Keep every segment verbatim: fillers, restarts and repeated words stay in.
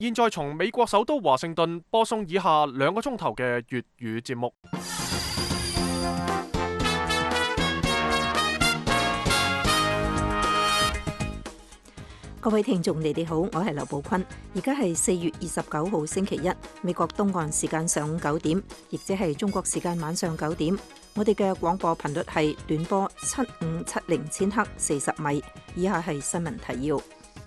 現在從美國首都華盛頓播送以下兩個鐘頭嘅粵語節目。 各位聽眾，你哋好，我係劉寶坤。而家係四月二十九號星期一，美國東岸時間上午九點，亦即係中國時間晚上九點。我哋嘅廣播頻率係短波七五七零千赫四十米。以下係新聞提要。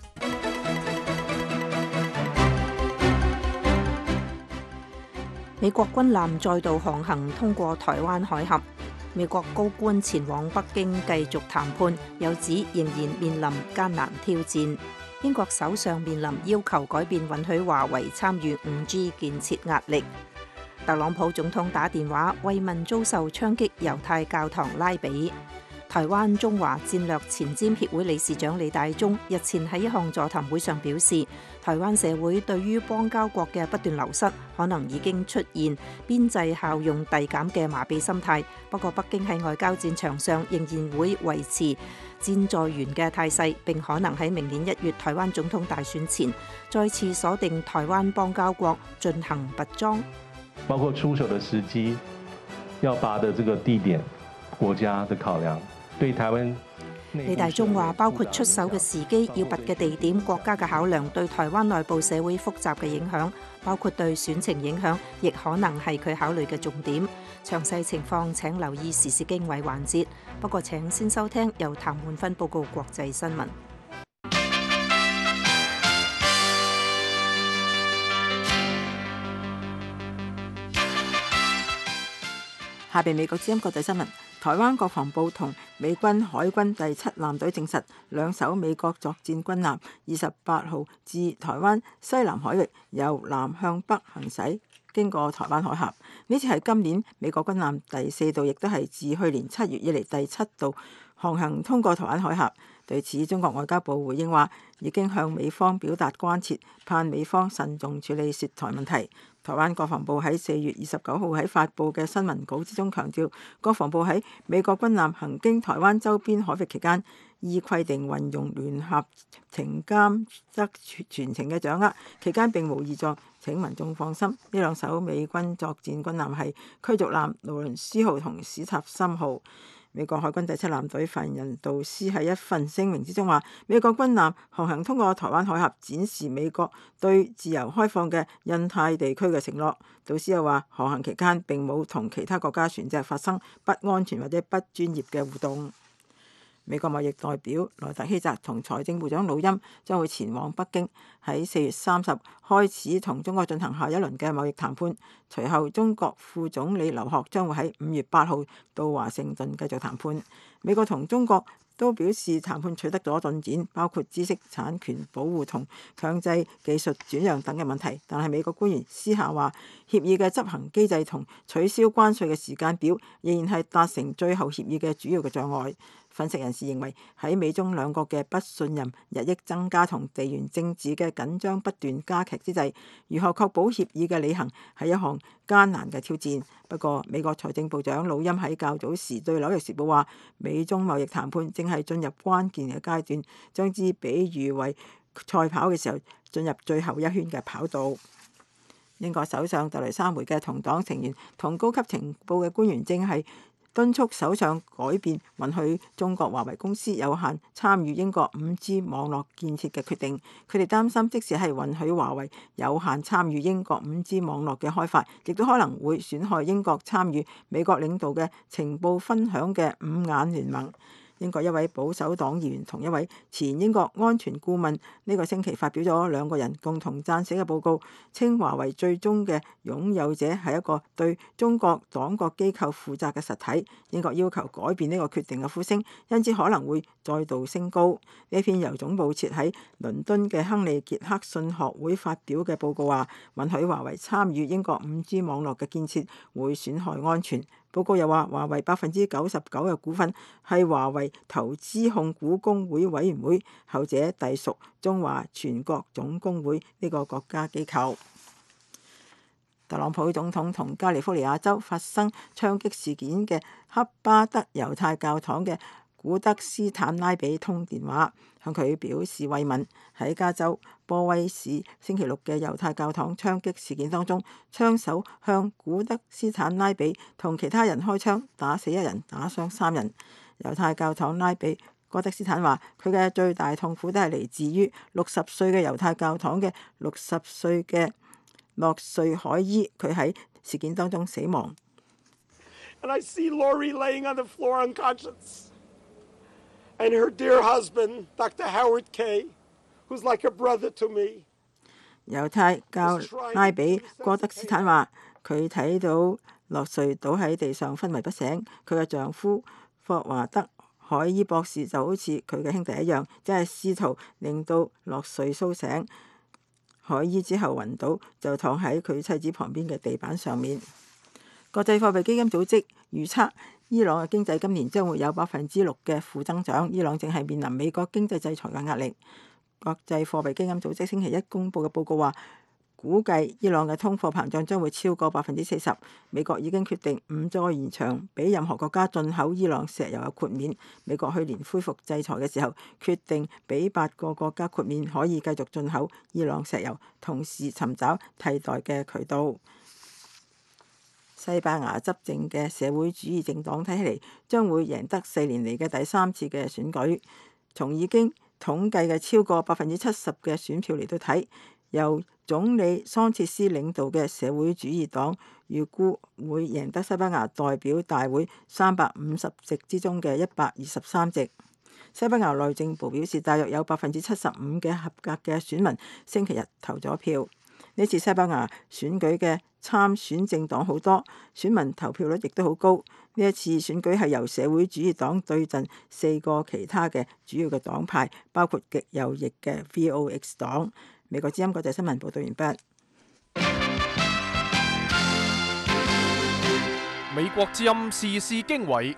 美國軍艦再度航行通過台灣海峽。美國高官前往北京繼續談判，又指仍然面臨艱難挑戰。英國首相面臨要求改變允許華為參與五 G 建設壓力。特朗普總統打電話慰問遭受槍擊猶太教堂拉比。台灣中華戰略前瞻協會理事長李大中日前喺一項座談會上表示，台灣社會對於邦交國嘅不斷流失，可能已經出現邊際效用遞減嘅麻痹心態。不過，北京喺外交戰場上仍然會維持戰在元嘅態勢，並可能喺明年一月台灣總統大選前再次鎖定台灣邦交國進行拔樁。 包括出手的時機、要拔的這個地點、國家的考量。對台灣， 李大中話，包括出手嘅時機、要拔嘅地點、國家嘅考量，對台灣內部社會複雜嘅影響，包括對選情影響，亦可能係佢考慮嘅重點。詳細情況請留意時事經緯環節。不過請先收聽由譚煥芬報告國際新聞。 下邊美國之音國際新聞。台灣國防部同美軍海軍第七艦隊證實，兩艘美國作戰軍艦二十八號自台灣西南海域由南向北行駛，經過台灣海峽。呢次係今年美國軍艦第四度，亦都係自去年七月以嚟第七度航行通過台灣海峽。對此，中國外交部回應話，已經向美方表達關切，盼美方慎重處理涉台問題。台灣國防部喺四月二十九號喺發布嘅新聞稿之中強調，國防部喺美國軍艦行經台灣周邊海域期間，依規定運用聯合情監則全程嘅掌握，期間並無異狀。請民眾放心，呢兩艘美軍作戰軍艦係驅逐艦勞倫斯號同史塔森號。美國海軍第七艦隊發言人杜斯喺一份聲明之中話，美國軍艦航行通過台灣海峽，展示美國對自由開放嘅印太地區嘅承諾。杜斯又話，航行期間並冇同其他國家船隻發生不安全或者不專業嘅互動。美國貿易代表萊特希澤同財政部長魯欽將會前往北京，喺四月三十開始同中國進行下一輪嘅貿易談判。隨後，中國副總理劉鶴將會喺五月八號到華盛頓繼續談判。美國同中國都表示談判取得咗進展，包括知識產權保護同強制技術轉讓等嘅問題。但係美國官員私下話，協議嘅執行機制同取消關稅嘅時間表仍然係達成最後協議嘅主要嘅障礙。分析人士認為，喺美中兩國嘅不信任日益增加同地緣政治嘅緊張不斷加劇之際，如何確保協議嘅履行係一項艱難嘅挑戰。不過，美國財政部長魯欽喺較早時對紐約時報話，美中貿易談判正係進入關鍵嘅階段，將之比喻為賽跑嘅時候進入最後一圈嘅跑道。英國首相特蕾莎梅嘅同黨成員同高級情報嘅官員正係敦促首相改變允許中國華為公司有限參與英國五 G 網絡建設嘅決定。佢哋擔心，即使係允許華為有限參與英國五 G 網絡嘅開發，亦都可能會損害英國參與美國領導嘅情報分享嘅五眼聯盟。英國一位保守黨議員同一位前英國安全顧問呢個星期發表咗兩個人共同撰寫嘅報告，稱華為最終嘅擁有者係一個對中國黨國機構負責嘅實體。英國要求改變呢個決定嘅呼聲，因此可能會再度升高。呢篇由總部設喺倫敦嘅亨利傑克遜學會發表嘅報告話，允許華為參與英國五 G 網絡嘅建設會損害安全。報告又話，華為百分之九十九嘅股份係華為投資控股公會委員會，後者隸屬中華全國總工會呢個國家機構。特朗普總統同加利福尼亞州發生槍擊事件嘅黑巴德猶太教堂嘅古德斯坦拉比通電話，向佢表示慰問。喺加州波威市星期六嘅猶太教堂槍擊事件當中，槍手向古德斯坦拉比同其他人開槍，打死一人，打傷三人。猶太教堂拉比哥德斯坦話：佢嘅最大痛苦都係嚟自於六十歲嘅猶太教堂嘅六十歲嘅洛瑞海伊，佢喺事件當中死亡。 And I see Lori laying on the floor unconscious, and her dear husband, Doctor Howard Kay, who's like a brother to me. 猶太教拉比哥德斯坦話：佢睇到洛瑞倒喺地上昏迷不醒，佢嘅丈夫霍華德海伊博士就好似佢嘅兄弟一樣，即係試圖令到洛瑞甦醒。海伊之後暈倒，就躺喺佢妻子旁邊嘅地板上面。國際貨幣基金組織預測，伊朗嘅經濟今年將會有百分之六嘅負增長。伊朗正係面臨美國經濟制裁嘅壓力。國際貨幣基金組織星期一公佈嘅報告話，估計伊朗嘅通貨膨脹將會超過百分之四十。美國已經決定唔再延長俾任何國家進口伊朗石油嘅豁免。美國去年恢復制裁嘅時候，決定俾八個國家豁免可以繼續進口伊朗石油，同時尋找替代嘅渠道。西班牙執政嘅社會主義政黨睇起嚟將會贏得四年嚟嘅第三次嘅選舉。從已經統計嘅超過百分之七十嘅選票嚟到睇，由總理桑切斯領導嘅社會主義黨預估會贏得西班牙代表大會三百五十席之中嘅一百二十三席。西班牙內政部表示，大約有百分之七十五嘅合格嘅選民星期日投咗票。呢次西班牙選舉嘅參選政黨好多，選民投票率亦都好高。呢一次選舉係由社會主義黨對陣四個其他嘅主要嘅黨派，包括極右翼嘅 V O X 黨。美國之音國際新聞報道完畢。 美國之音時事經緯，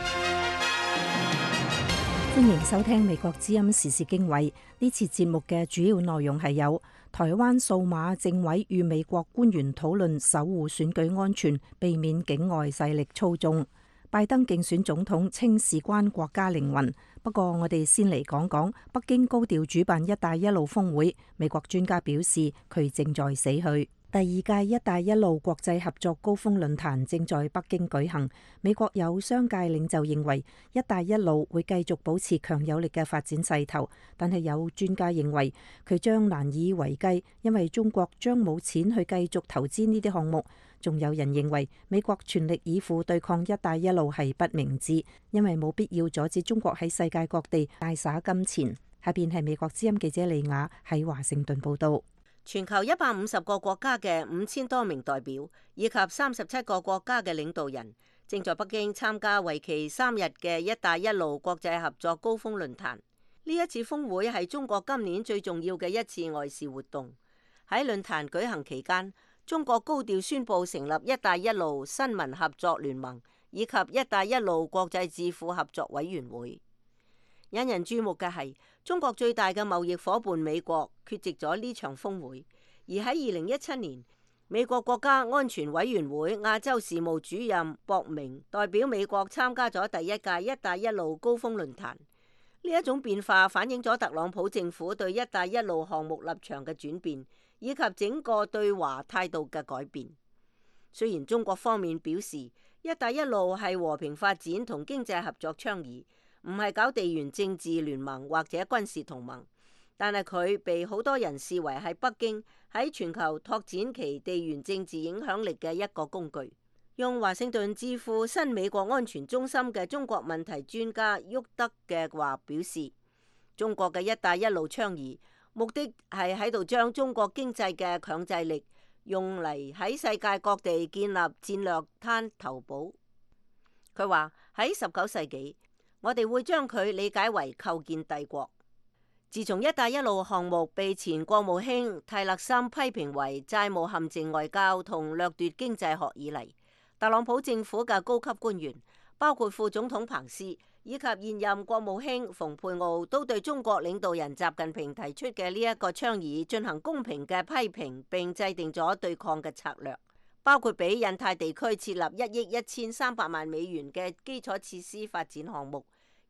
歡迎收聽美國之音時事經緯。呢次節目嘅主要內容係有台灣數碼政委與美國官員討論守護選舉安全，避免境外勢力操縱。拜登競選總統稱事關國家靈魂。不過我哋先嚟講講北京高調主辦一帶一路峰會，美國專家表示佢正在死去。第二屆一帶一路國際合作高峰論壇正在北京舉行。美國有商界領袖認為一帶一路會繼續保持強有力嘅發展勢頭，但係有專家認為佢將難以為繼，因為中國將冇錢去繼續投資呢啲項目。仲有人認為美國全力以赴對抗一帶一路係不明智，因為冇必要阻止中國喺世界各地大灑金錢。下邊係美國之音記者利亞喺華盛頓報道。 全球一百五十個國家嘅五千多名代表以及三十七個國家嘅領導人正在北京參加為期三日嘅一帶一路國際合作高峰論壇。呢一次峰會係中國今年最重要嘅一次外事活動。喺論壇舉行期間，中國高調宣布成立一帶一路新聞合作聯盟以及一帶一路國際智庫合作委員會。引人注目嘅係，中國最大嘅貿易夥伴美國缺席咗呢場峰會，而喺二零一七年，美國國家安全委員會亞洲事務主任博明代表美國參加咗第一屆一帶一路高峰論壇。呢一種變化反映咗特朗普政府對一帶一路項目立場嘅轉變，以及整個對華態度嘅改變。雖然中國方面表示一帶一路係和平發展同經濟合作倡議，唔係搞地緣政治聯盟或者軍事同盟，但係佢被好多人視為係北京喺全球拓展其地緣政治影響力嘅一個工具。用華盛頓智庫新美國安全中心嘅中國問題專家沃德嘅話表示，中國嘅一帶一路倡議目的係喺度將中國經濟嘅強制力用嚟喺世界各地建立戰略灘頭堡。佢話喺十九世紀，我哋會將佢理解為構建帝國。自從一帶一路項目被前國務卿泰勒森批評為債務陷阱外交同掠奪經濟學以嚟，特朗普政府嘅高級官員，包括副總統彭斯以及現任國務卿蓬佩奧，都對中國領導人習近平提出嘅呢一個倡議進行公平嘅批評，並制定咗對抗嘅策略，包括俾印太地區設立一億一千三百萬美元嘅基礎設施發展項目，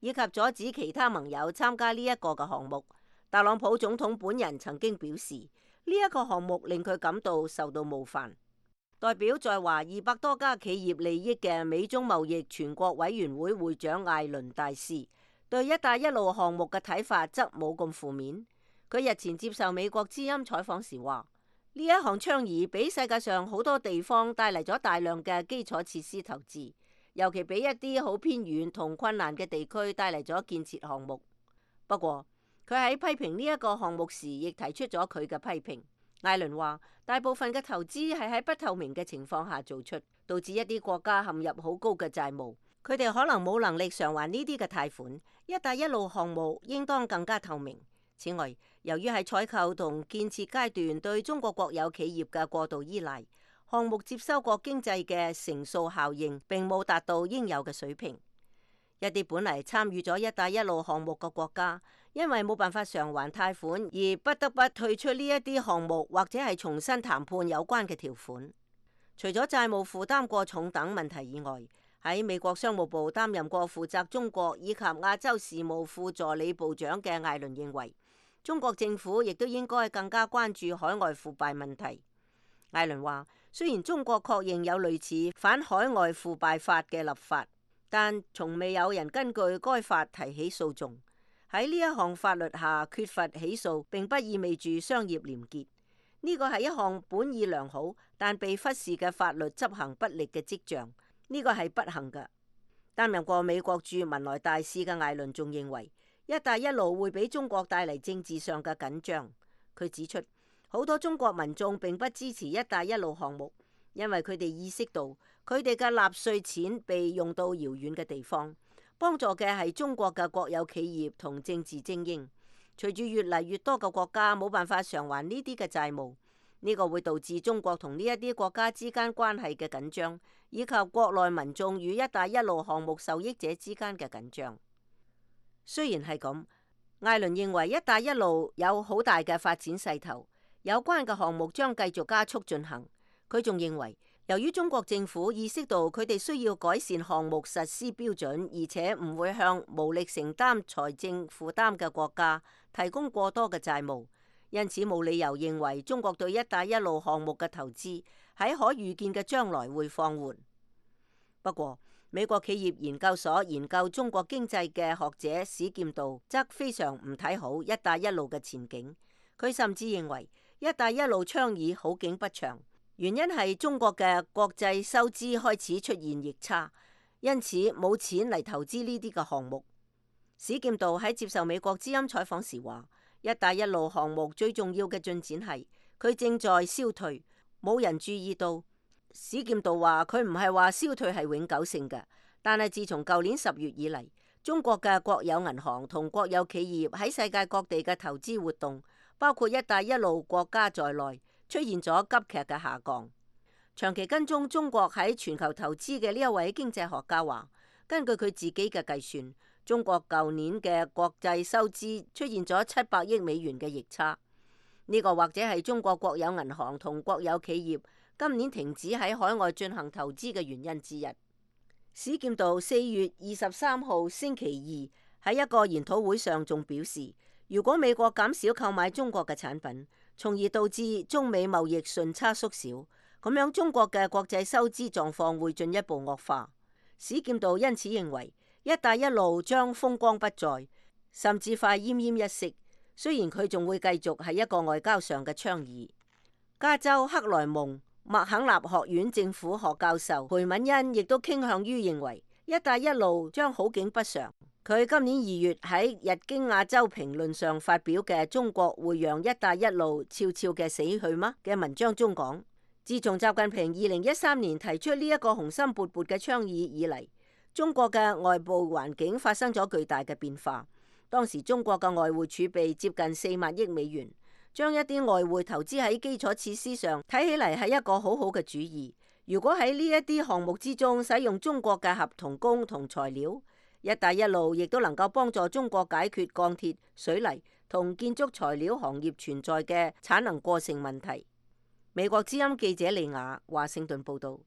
以及阻止其他盟友參加呢一個嘅項目。特朗普總統本人曾經表示，呢一個項目令佢感到受到冒犯。代表在華二百多家企業利益嘅美中貿易全國委員會會長艾倫大使對一帶一路項目嘅睇法則冇咁負面。佢日前接受美國之音採訪時話，呢一項倡議俾世界上好多地方帶嚟咗大量嘅基礎設施投資，尤其俾一啲好偏遠同困難嘅地區帶嚟咗建設項目。不過佢喺批評呢一個項目時，亦提出咗佢嘅批評。艾倫話，大部分嘅投資係喺不透明嘅情況下做出，導致一啲國家陷入好高嘅債務，佢哋可能冇能力償還呢啲嘅貸款。一帶一路項目應當更加透明。此外，由於喺採購同建設階段對中國國有企業嘅過度依賴，項目接收國經濟嘅乘數效應並冇達到應有嘅水平。一啲本嚟參與咗一帶一路項目嘅國家，因為冇辦法償還貸款，而不得不退出呢一啲項目，或者係重新談判有關嘅條款。除咗債務負擔過重等問題以外，喺美國商務部擔任過負責中國以及亞洲事務副助理部長嘅艾倫認為，中國政府亦都應該更加關注海外腐敗問題。艾倫話，雖然中國確認有類似反海外腐敗法嘅立法，但從未有人根據該法提起訴訟。喺呢一項法律下缺乏起訴，並不意味住商業廉潔。呢個係一項本意良好但被忽視嘅法律執行不力嘅跡象。呢個係不幸嘅。擔任過美國駐文萊大使嘅艾倫仲認為，一帶一路會俾中國帶嚟政治上嘅緊張。佢指出，好多中國民眾並不支持一帶一路項目，因為佢哋意識到佢哋嘅納稅錢被用到遙遠嘅地方，幫助嘅係中國嘅國有企業同政治精英。隨住越嚟越多嘅國家冇辦法償還呢啲嘅債務，呢個會導致中國同呢一啲國家之間關係嘅緊張，以及國內民眾與一帶一路項目受益者之間嘅緊張。雖然係咁，艾倫認為一帶一路有好大嘅發展勢頭，有關嘅項目將繼續加速進行。佢仲認為，由於中國政府意識到佢哋需要改善項目實施標準，而且唔會向無力承擔財政負擔嘅國家提供過多嘅債務，因此冇理由認為中國對一帶一路項目嘅投資喺可預見嘅將來會放緩。不過，美國企業研究所研究中國經濟嘅學者史劍道則非常唔睇好一帶一路嘅前景。佢甚至認為一帶一路倡議好景不長。原因係中國嘅國際收支開始出現逆差，因此冇錢嚟投資呢啲嘅項目。史劍道喺接受美國之音採訪時話，一帶一路項目最重要嘅進展係佢正在消退，冇人注意到。史劍道話佢唔係話消退係永久性嘅，但係自從舊年十月以嚟，中國嘅國有銀行同國有企業喺世界各地嘅投資活動，包括一帶一路國家在內，出現咗急劇嘅下降。長期跟蹤中國喺全球投資嘅呢一位經濟學家話，根據佢自己嘅計算，中國舊年嘅國際收支出現咗七百億美元嘅逆差。呢個或者係中國國有銀行同國有企業今年停止喺海外進行投資嘅原因之一。史劍道四月二十三號星期二喺一個研討會上仲表示，如果美國減少購買中國嘅產品，從而導致中美貿易順差縮小，咁樣中國嘅國際收支狀況會進一步惡化。史劍道因此認為，一帶一路將風光不再，甚至快奄奄一息。雖然佢仲會繼續係一個外交上嘅倡議。加州克萊蒙麥肯納學院政府學教授裴敏恩亦都傾向於認為，一帶一路將好景不長。佢今年二月喺《日經亞洲評論》上發表嘅《中國會讓一帶一路悄悄嘅死去嗎》嘅文章中講，自從習近平二零一三年提出呢一個雄心勃勃嘅倡議以嚟，中國嘅外部環境發生咗巨大嘅變化。當時中國嘅外匯儲備接近四萬億美元，將一啲外匯投資喺基礎設施上，睇起嚟係一個好好嘅主意。如果喺呢一啲項目之中使用中國嘅合同工同材料，一帶一路亦都能夠幫助中國解決鋼鐵、水泥同建築材料行業存在嘅產能過剩問題。美國之音記者利亞華盛頓報道。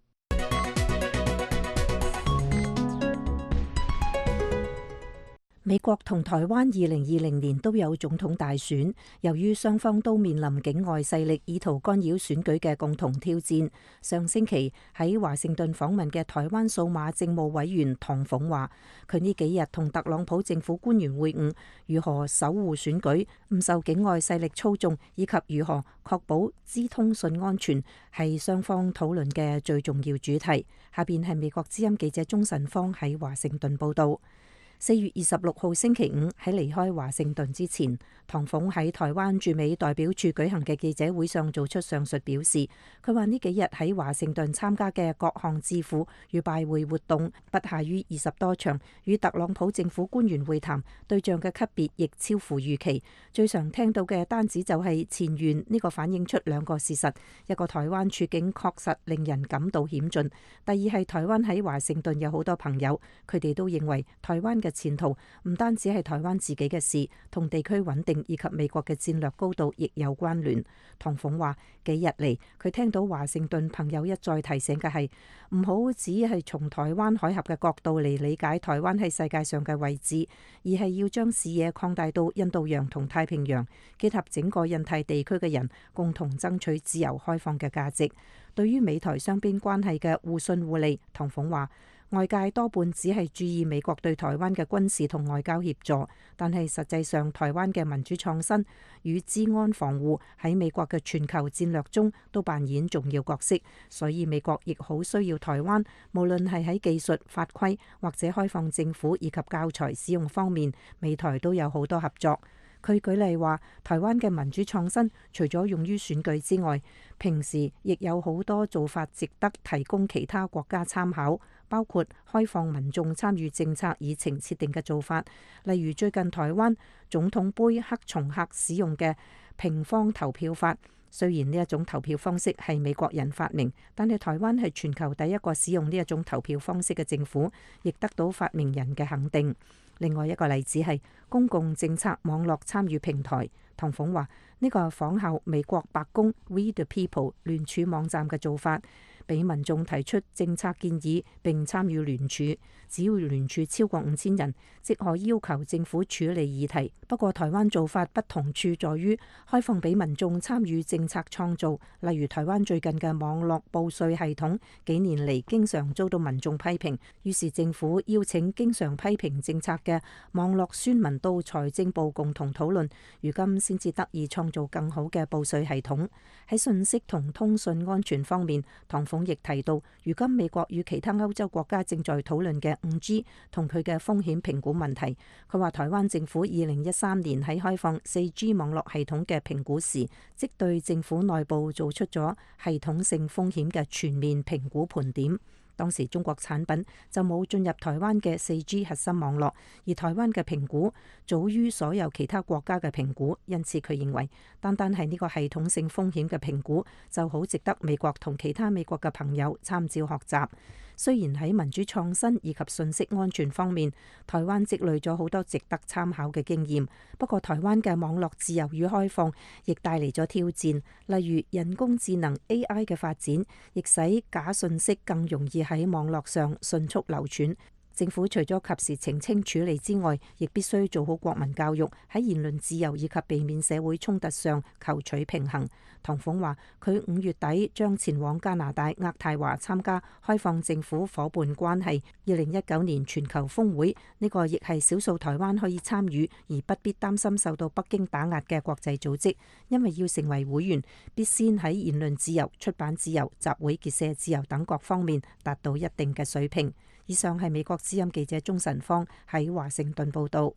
美國同台灣二零二零年都有總統大選，由於雙方都面臨境外勢力意圖干擾選舉嘅共同挑戰。上星期喺華盛頓訪問嘅台灣數碼政務委員唐鳳話，佢呢幾日同特朗普政府官員會晤，如何守護選舉唔受境外勢力操縱，以及如何確保資通訊安全，係雙方討論嘅最重要主題。下邊係美國之音記者鍾晨芳喺華盛頓報道。四月二十六號星期五喺離開華盛頓之前，唐鳳喺台灣駐美代表處舉行嘅記者會上做出上述表示。佢話呢幾日喺華盛頓參加嘅各項智庫與拜會活動不下於二十多場，與特朗普政府官員會談，對象嘅級別亦超乎預期。最常聽到嘅單子就係前緣，呢個反映出兩個事實：一個台灣處境確實令人感到險峻；第二係台灣喺華盛頓有好多朋友，佢哋都認為台灣嘅前途唔單止係台灣自己嘅事，同地區穩定以及美國嘅戰略高度亦有關聯。唐鳳話：幾日嚟，佢聽到華盛頓朋友一再提醒嘅係唔好只係從台灣海峽嘅角度嚟理解台灣喺世界上嘅位置，而係要將視野擴大到印度洋同太平洋，結合整個印太地區嘅人共同爭取自由開放嘅價值。對於美台雙邊關係嘅互信互利，唐鳳話：外界多半只係注意美國對台灣嘅軍事同外交協助，但係實際上台灣嘅民主創新與資安防護喺美國嘅全球戰略中都扮演重要角色，所以美國亦好需要台灣，無論係喺技術、法規或者開放政府以及教材使用方面，美台都有好多合作。佢舉例話，台灣嘅民主創新除咗用於選舉之外，平時亦有好多做法值得提供其他國家參考，包括開放民眾參與政策議程設定嘅做法，例如最近台灣總統盃黑松客使用嘅平方投票法。雖然呢一種投票方式係美國人發明，但係台灣係全球第一個使用呢一種投票方式嘅政府，亦得到發明人嘅肯定。另外一個例子係公共政策網絡參與平台。唐鳳話呢個係仿效美國白宮 We the People 聯署網站嘅做法，俾民眾提出政策建議並參與聯署，只要聯署超過五千人，即可要求政府處理議題。不過台灣做法不同處在於開放俾民眾參與政策創造，例如台灣最近嘅網絡報稅系統，幾年嚟經常遭到民眾批評，於是政府邀請經常批評政策嘅網絡宣文到財政部共同討論，如今先至得以創造更好嘅報稅系統。喺信息同通訊安全方面，唐鳳亦提到，如今美國與其他歐洲國家正在討論嘅五 G 同佢嘅風險評估問題。佢話台灣政府二零一三年喺開放四 G 網絡系統嘅評估時，即對政府內部做出咗系統性風險嘅全面評估盤點。當時中國產品就冇進入台灣嘅四 G 核心網絡，而台灣嘅評估早於所有其他國家嘅評估，因此佢認為單單係呢個系統性風險嘅評估就好值得美國同其他美國嘅朋友參照學習。雖然喺民主創新以及信息安全方面，台灣積累咗好多值得參考嘅經驗，不過台灣嘅網絡自由與開放亦帶嚟咗挑戰，例如人工智能 A I 嘅發展，亦使假信息更容易喺網絡上迅速流傳。政府除咗及時澄清處理之外，亦必須做好國民教育，喺言論自由以及避免社會衝突上求取平衡。唐鳳話：佢五月底將前往加拿大渥太華參加開放政府夥伴關係二零一九年全球峰會，呢個亦係少數台灣可以參與而不必擔心受到北京打壓嘅國際組織。因為要成為會員，必先喺言論自由、出版自由、集會結社自由等各方面達到一定嘅水平。以上係美國之音記者鍾晨芳喺華盛頓報道。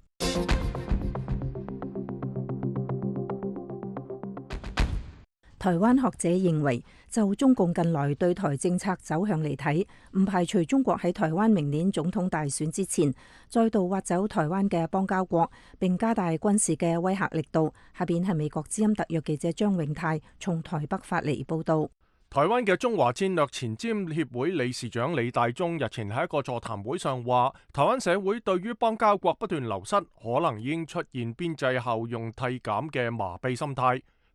台灣學者認為，就中共近來對台政策走向嚟睇，唔排除中國喺台灣明年總統大選之前，再度挖走台灣嘅邦交國，並加大軍事嘅威嚇力度。下邊係美國之音特約記者張永泰從台北發嚟報道。 台灣嘅中華戰略前瞻協會理事長李大忠日前喺一個座談會上話，台灣社會對於邦交國不斷流失，可能已經出現邊際效用遞減嘅麻痹心態。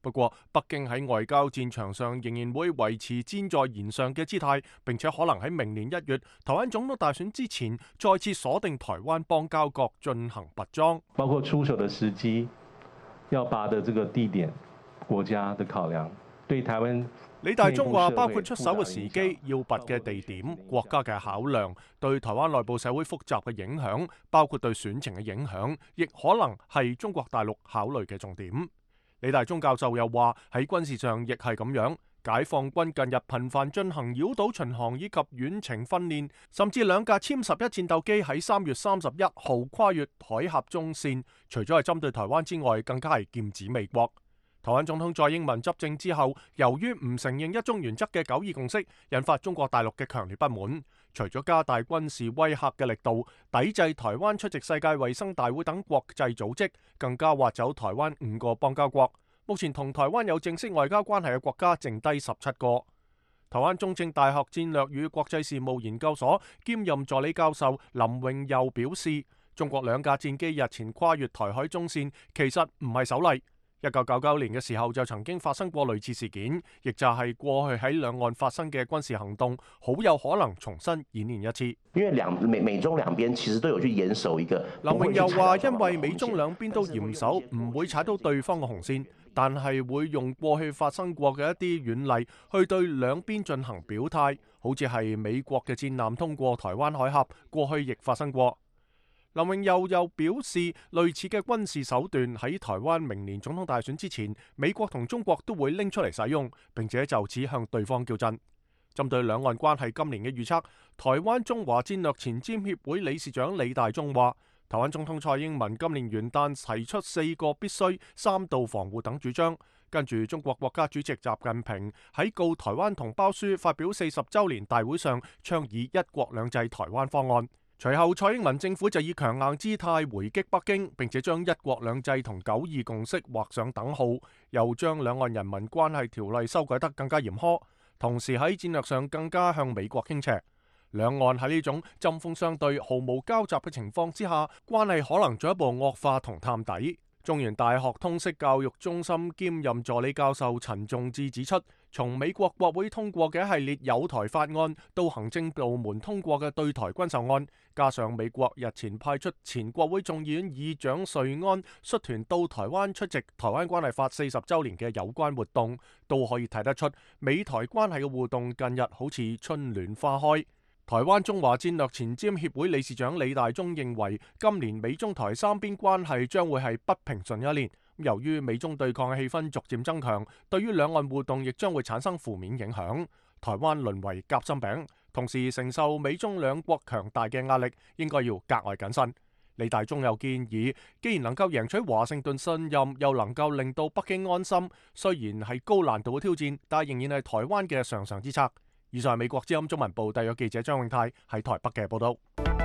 不過，北京喺外交戰場上仍然會維持箭在弦上嘅姿態，並且可能喺明年一月台灣總統大選之前，再次鎖定台灣邦交國進行拔樁。 包括出手的時機、要拔的這個地點、國家的考量，對台灣。 李大中話，包括出手嘅時機、要拔嘅地點、國家嘅考量，對台灣內部社會複雜嘅影響，包括對選情嘅影響，亦可能係中國大陸考慮嘅重點。李大中教授又話，喺軍事上亦係咁樣，解放軍近日頻繁進行繞島巡航以及遠程訓練，甚至兩架殲十一戰鬥機喺三月三十一號跨越海峽中線，除咗係針對台灣之外，更加係劍指美國。台灣總統蔡英文執政之後，由於唔承認一中原則嘅九二共識，引發中國大陸嘅強烈不滿。除咗加大軍事威嚇嘅力度，抵制台灣出席世界衛生大會等國際組織，更加挖走台灣五個邦交國。目前同台灣有正式外交關係嘅國家剩低十七個。台灣中正大學戰略與國際事務研究所兼任助理教授林榮佑表示，中國兩架戰機日前跨越台海中線，其實唔係首例。一九九九年嘅時候就曾經發生過類似事件，亦就係過去喺兩岸發生嘅軍事行動，好有可能重新演練一次。 因為兩美美中兩邊其實都有去嚴守一個。 林榮又話，因為美中兩邊都嚴守，唔會踩到對方嘅紅線，但係會用過去發生過嘅一啲軟例去對兩邊進行表態，好似係美國嘅戰艦通過台灣海峽，過去亦發生過。林榮又又表示，類似嘅軍事手段喺台灣明年總統大選之前，美國同中國都會拎出嚟使用，並且就此向對方叫陣。針對兩岸關係今年嘅預測，台灣中華戰略前瞻協會理事長李大中話，台灣總統蔡英文今年元旦提出四個必須、三道防護等主張，跟住中國國家主席習近平喺告台灣同胞書發表四十週年大會上倡議一國兩制台灣方案。隨後，蔡英文政府就以強硬姿態回擊北京，並且將一國兩制同九二共識畫上等號，又將兩岸人民關係條例修改得更加嚴苛，同時喺戰略上更加向美國傾斜。兩岸喺呢種針鋒相對、毫無交集嘅情況之下，關係可能進一步惡化同探底。中原大學通識教育中心兼任助理教授陳仲志指出，從美國國會通過嘅一系列友台法案，到行政部門通過嘅對台軍售案，加上美國日前派出前國會眾議院議長瑞安率團到台灣出席台灣關係法四十週年嘅有關活動，都可以睇得出美台關係嘅互動近日好似春暖花開。台灣中華戰略前瞻協會理事長李大中認為，今年美中台三邊關係將會係不平順一年。由於美中對抗嘅氣氛逐漸增強，對於兩岸互動亦將會產生負面影響。台灣淪為夾心餅，同時承受美中兩國強大嘅壓力，應該要格外謹慎。李大中又建議，既然能夠贏取華盛頓信任，又能夠令到北京安心，雖然係高難度嘅挑戰，但仍然係台灣嘅上上之策。以上係美國之音中文部特約記者張永泰喺台北嘅報道。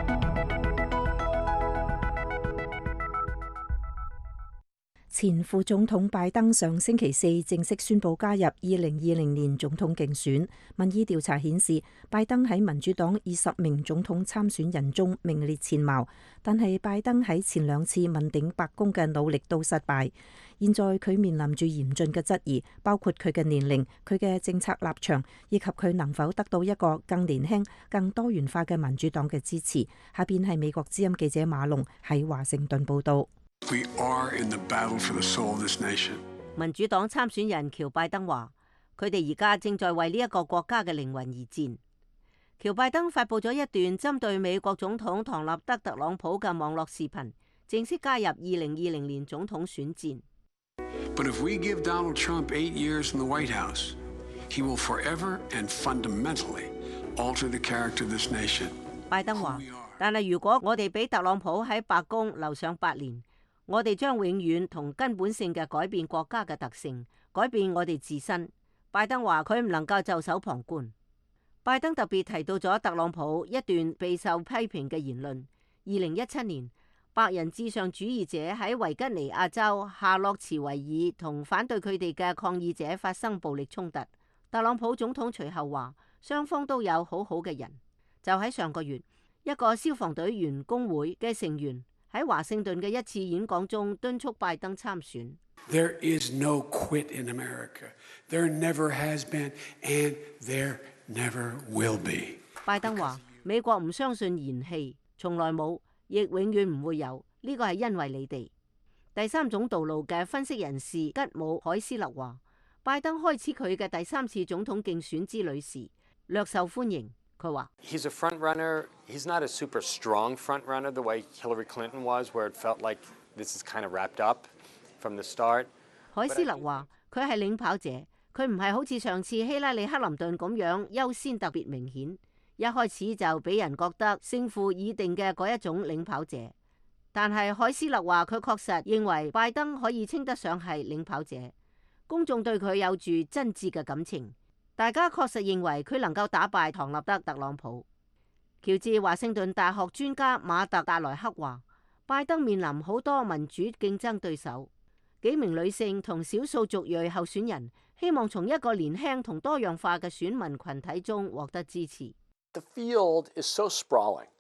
前副總統拜登上星期四正式宣布加入二零二零年總統競選。民意調查顯示，拜登喺民主黨二十名總統參選人中名列前茅，但係拜登喺前兩次問鼎白宮嘅努力都失敗。現在佢面臨住嚴峻嘅質疑，包括佢嘅年齡、佢嘅政策立場，以及佢能否得到一個更年輕、更多元化嘅民主黨嘅支持。下邊係美國之音記者馬龍喺華盛頓報道。 We are in the battle for the soul of this nation. 民主黨參選人喬拜登話，佢哋而家正在為呢一個國家嘅靈魂而戰。喬拜登發佈咗一段針對美國總統唐納德特朗普嘅網絡視頻，正式加入二零二零年總統選戰。 But if we give Donald Trump eight years in the White House, he will forever and fundamentally alter the character of this nation. 拜登話，但係如果我哋俾特朗普喺白宮留上八年，我哋將永遠同根本性嘅改變國家嘅特性，改變我哋自身。拜登話佢唔能夠袖手旁觀。拜登特別提到咗特朗普一段備受批評嘅言論。二零一七年，白人至上主義者喺維吉尼亞州夏洛茨維爾同反對佢哋嘅抗議者發生暴力衝突。特朗普總統隨後話，雙方都有好好嘅人。就喺上個月，一個消防隊員工會嘅成員喺華盛頓嘅一次演講中敦促拜登參選。 There is no quit in America. There never has been, and there never will be. 拜登話：美國唔相信延期，從來冇，亦永遠唔會有。呢個係因為你哋。第三種道路嘅分析人士吉姆海斯勒話：拜登開始佢嘅第三次總統競選之旅時，略受歡迎。佢話 ：He's a front runner. He's not a super strong front runner the way Hillary Clinton was, where it felt like this is kind of wrapped up from the start. 海斯勒話：佢係領跑者，佢唔係好似上次希拉里克林頓咁樣優先特別明顯，一開始就俾人覺得勝負已定嘅嗰一種領跑者。但係海斯勒話：佢確實認為拜登可以稱得上係領跑者，公眾對佢有住真摯嘅感情。大家確實認為佢能夠打敗唐納德特朗普。喬治華盛頓大學專家馬特達萊克話：拜登面臨好多民主競爭對手，幾名女性同少數族裔候選人希望從一個年輕同多樣化嘅選民群體中獲得支持。 The field is so sprawling,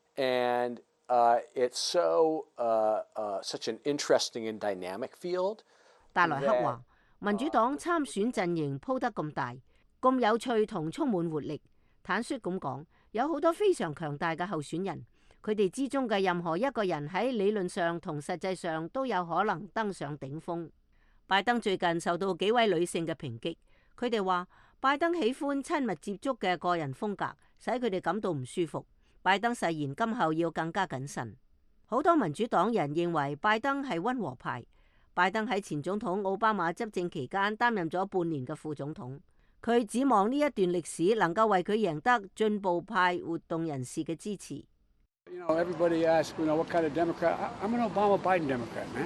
and uh, it's so uh, uh, such an interesting and dynamic field. 達萊克話：民主黨參選陣營鋪得咁大，咁有趣同充滿活力，坦率咁講，有好多非常強大嘅候選人，佢哋之中嘅任何一個人喺理論上同實際上都有可能登上頂峰。拜登最近受到幾位女性嘅抨擊，佢哋話拜登喜歡親密接觸嘅個人風格，使佢哋感到唔舒服。拜登誓言今後要更加謹慎。好多民主黨人認為拜登係溫和派。拜登喺前總統奧巴馬執政期間擔任咗半年嘅副總統。佢指望呢一段歷史能夠為佢贏得進步派活動人士嘅支持。 You know, everybody asks, you know, what kind of Democrat? I'm an Obama-Biden Democrat, man.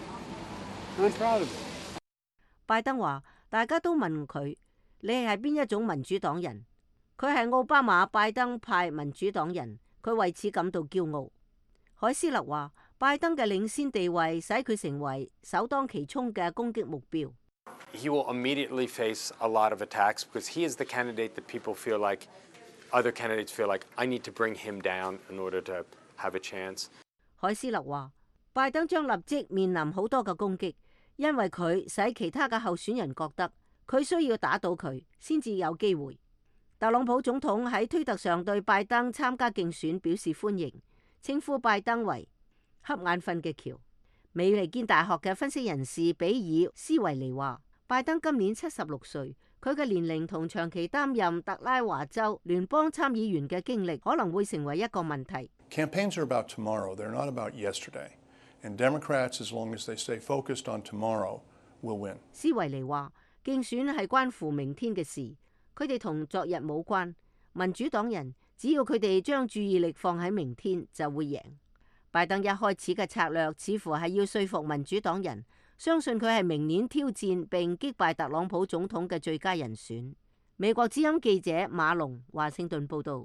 I'm proud of it. 拜登話：大家都問佢，你係邊一種民主黨人？佢係奧巴馬拜登派民主黨人，佢為此感到驕傲。海斯勒話：拜登嘅領先地位使佢成為首當其衝嘅攻擊目標。 He will immediately face a lot of attacks because he is the candidate that people feel like, other candidates feel like, I need to bring him down in order to have a chance. 海斯勒話：拜登將立即面臨好多嘅攻擊，因為佢使其他嘅候選人覺得佢需要打倒佢先至有機會。特朗普總統喺推特上對拜登參加競選表示歡迎，稱呼拜登為瞌眼瞓嘅橋。美利堅大學嘅分析人士比爾斯維尼話：拜登今年七十六歲，佢嘅年齡同長期擔任特拉華州聯邦參議員嘅經歷可能會成為一個問題。 Campaigns are about tomorrow, they're not about yesterday. And Democrats, as long as they stay focused on tomorrow, will win. 斯維尼話：競選係關乎明天嘅事，佢哋同昨日冇關。民主黨人只要佢哋將注意力放喺明天，就會贏。拜登一開始嘅策略似乎係要說服民主黨人，相信佢係明年挑戰並擊敗特朗普總統嘅最佳人選。美國之音記者馬龍華盛頓報導。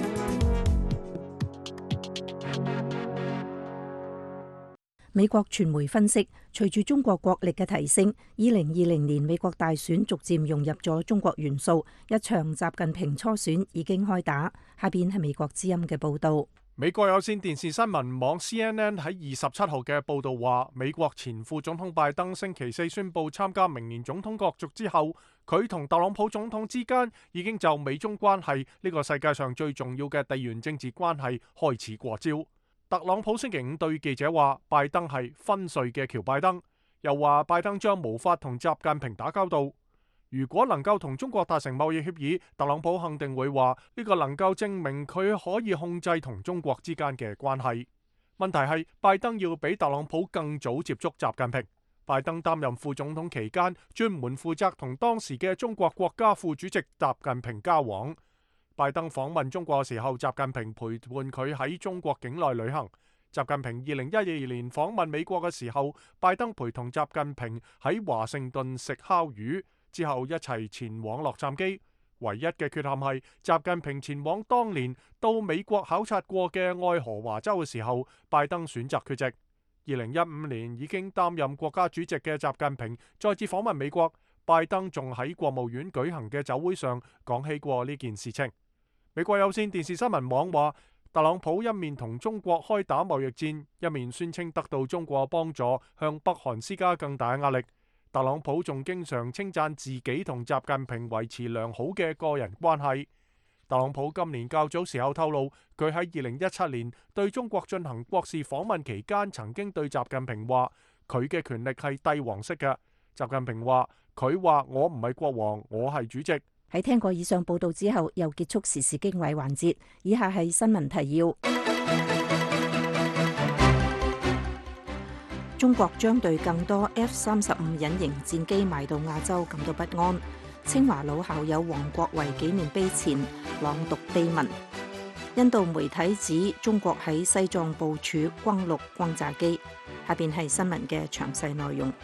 美國傳媒分析，隨住中國國力嘅提升，二零二零年美國大選逐漸融入咗中國元素，一場習近平初選已經開打。下邊係美國之音嘅報導。 美國有線電視新聞網 C N N 喺二十七號嘅報導話，美國前副總統拜登星期四宣布參加明年總統角逐之後，佢同特朗普總統之間已經就美中關係呢個世界上最重要嘅地緣政治關係開始過招。特朗普星期五對記者話，拜登係昏睡嘅喬拜登，又話拜登將無法同習近平打交道。如果能夠同中國達成貿易協議，特朗普肯定會話呢個能夠證明佢可以控制同中國之間嘅關係。問題係拜登要比特朗普更早接觸習近平。拜登擔任副總統期間，專門負責同當時嘅中國國家副主席習近平交往。拜登訪問中國嘅時候，習近平陪伴佢喺中國境內旅行。習近平二零一二年訪問美國嘅時候，拜登陪同習近平喺華盛頓食烤魚，之後一齊前往洛杉磯。唯一嘅缺陷係習近平前往當年到美國考察過嘅愛荷華州嘅時候，拜登選擇缺席。二零一五年已經擔任國家主席嘅習近平再次訪問美國，拜登仲喺國務院舉行嘅酒會上講起過呢件事情。美國有線電視新聞網話， 特朗普一面同中國開打貿易戰，一面宣稱得到中國幫助，向北韓施加更大壓力。特朗普仲經常稱讚自己同習近平維持良好嘅個人關係。特朗普今年較早時候透露，佢喺二零一七年對中國進行國事訪問期間，曾經對習近平話佢嘅權力係帝王式嘅。習近平話佢話我唔係國王，我係主席。 喺聽過以上報道之後，又結束時事經緯環節。以下係新聞提要：中國將對更多 F 三十五隱形戰機賣到亞洲感到不安。清華老校友黃國維紀念碑前朗讀碑文。印度媒體指中國喺西藏部署轟六轟炸機。下邊係新聞嘅詳細內容。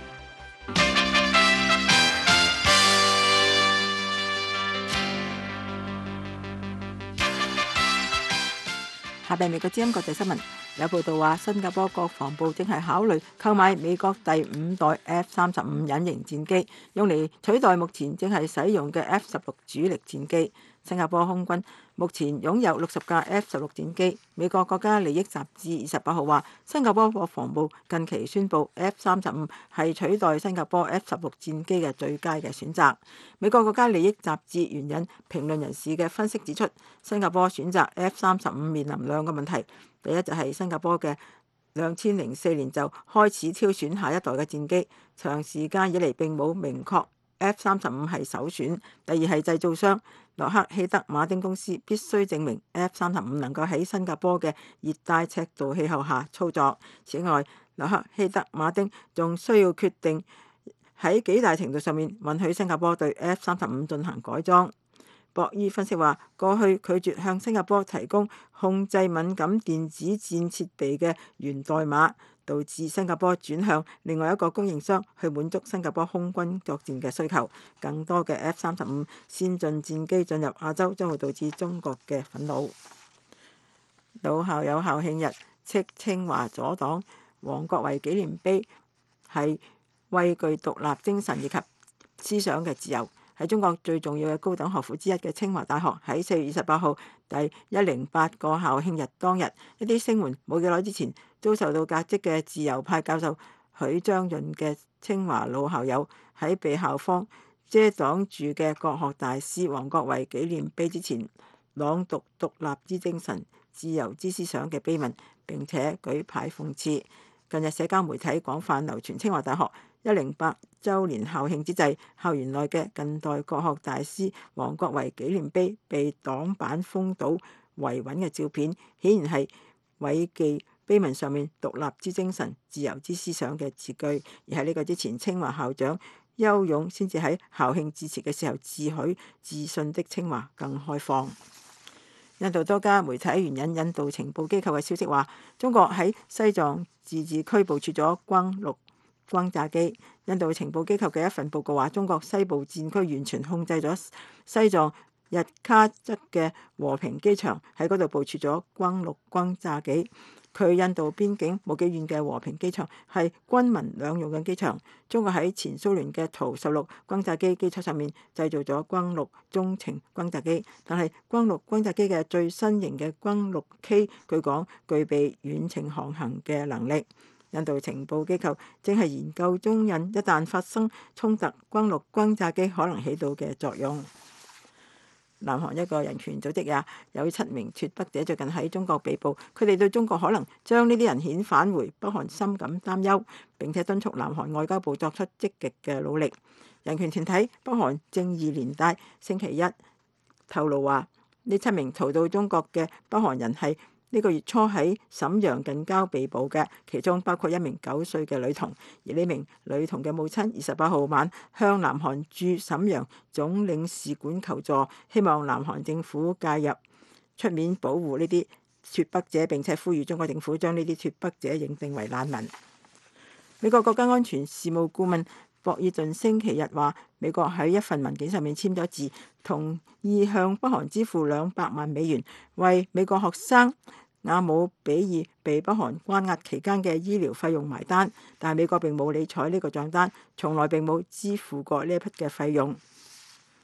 下邊美國之音國際新聞有報道話，新加坡國防部正係考慮購買美國第五代 F 三十五隱形戰機，用嚟取代目前正係使用嘅 F 十六主力戰機。新加坡空軍目前擁有六十架 F 十六戰機。美國國家利益雜誌二十八號話，新加坡國防部近期宣布 F 三十五係取代新加坡 F 十六戰機嘅最佳嘅選擇。美國國家利益雜誌援引評論人士嘅分析指出，新加坡選擇 F 三十五面臨兩個問題。第一就係新加坡嘅兩千零四年就開始挑選下一代嘅戰機，長時間以嚟並冇明確 F 三十五係首選。第二係製造商洛克希德馬丁公司必須證明 F 三十五能夠喺新加坡嘅熱帶赤道氣候下操作。此外，洛克希德馬丁仲需要決定喺幾大程度上面允許新加坡對 F 三十五進行改裝。博伊分析話，過去拒絕向新加坡提供控制敏感電子戰設備嘅源代碼，導致新加坡轉向另外一個供應商去滿足新加坡空軍作戰嘅需求。更多嘅 F 三十五先進戰機進入亞洲，將會導致中國嘅憤怒。老校友校慶日斥清華阻擋黃國維紀念碑係畏懼獨立精神以及思想嘅自由。喺中國最重要嘅高等學府之一嘅清華大學，喺四月二十八號第一零八個校慶日當日，一啲聲援冇幾耐之前遭受到革職嘅自由派教授許章潤嘅清華老校友，喺被校方遮擋住嘅國學大師黃國維紀念碑之前朗讀獨立之精神、自由之思想嘅碑文，並且舉牌諷刺。近日社交媒體廣泛流傳清華大學一零八週年校慶之際，校園內嘅近代國學大師黃國維紀念碑被擋板封堵維穩嘅照片，顯然係偉記碑文上面獨立之精神、自由之思想嘅字句。而喺呢個之前，清華校長邱勇先至喺校慶致辭嘅時候自許自信的清華更開放。印度多家媒體援引印度情報機構嘅消息話，中國喺西藏自治區部署咗轟六轟炸機。印度情報機構嘅一份報告話，中國西部戰區完全控制咗西藏日喀則嘅和平機場，喺嗰度部署咗轟六轟炸機。距印度邊境冇幾遠嘅和平機場係軍民兩用嘅機場。中國喺前蘇聯嘅圖十六轟炸機基礎上面製造咗轟六中程轟炸機，但係轟六轟炸機嘅最新型嘅轟六 K 據講具備遠程航行嘅能力。印度情報機構正係研究中印一旦發生衝突，轟六轟炸機可能起到嘅作用。南韓一個人權組織也有七名脫北者最近喺中國被捕，佢哋對中國可能將呢啲人遣返回北韓深感擔憂，並且敦促南韓外交部作出積極嘅努力。人權團體北韓正義連帶星期一透露話，呢七名逃到中國嘅北韓人係呢個月初喺瀋陽近郊被捕嘅，其中包括一名九歲嘅女童。而呢名女童嘅母親二十八號晚向南韓駐瀋陽總領事館求助，希望南韓政府介入出面保護呢啲脫北者，並且呼籲中國政府將呢啲脫北者認定為難民。美國國家安全事務顧問博爾頓星期日話，美國喺一份文件上面簽咗字，同意向北韓支付兩百萬美元，為美國學生亞姆比爾被北韓關押期間嘅醫療費用埋單，但係美國並冇理睬呢個帳單，從來並冇支付過呢一筆嘅費用。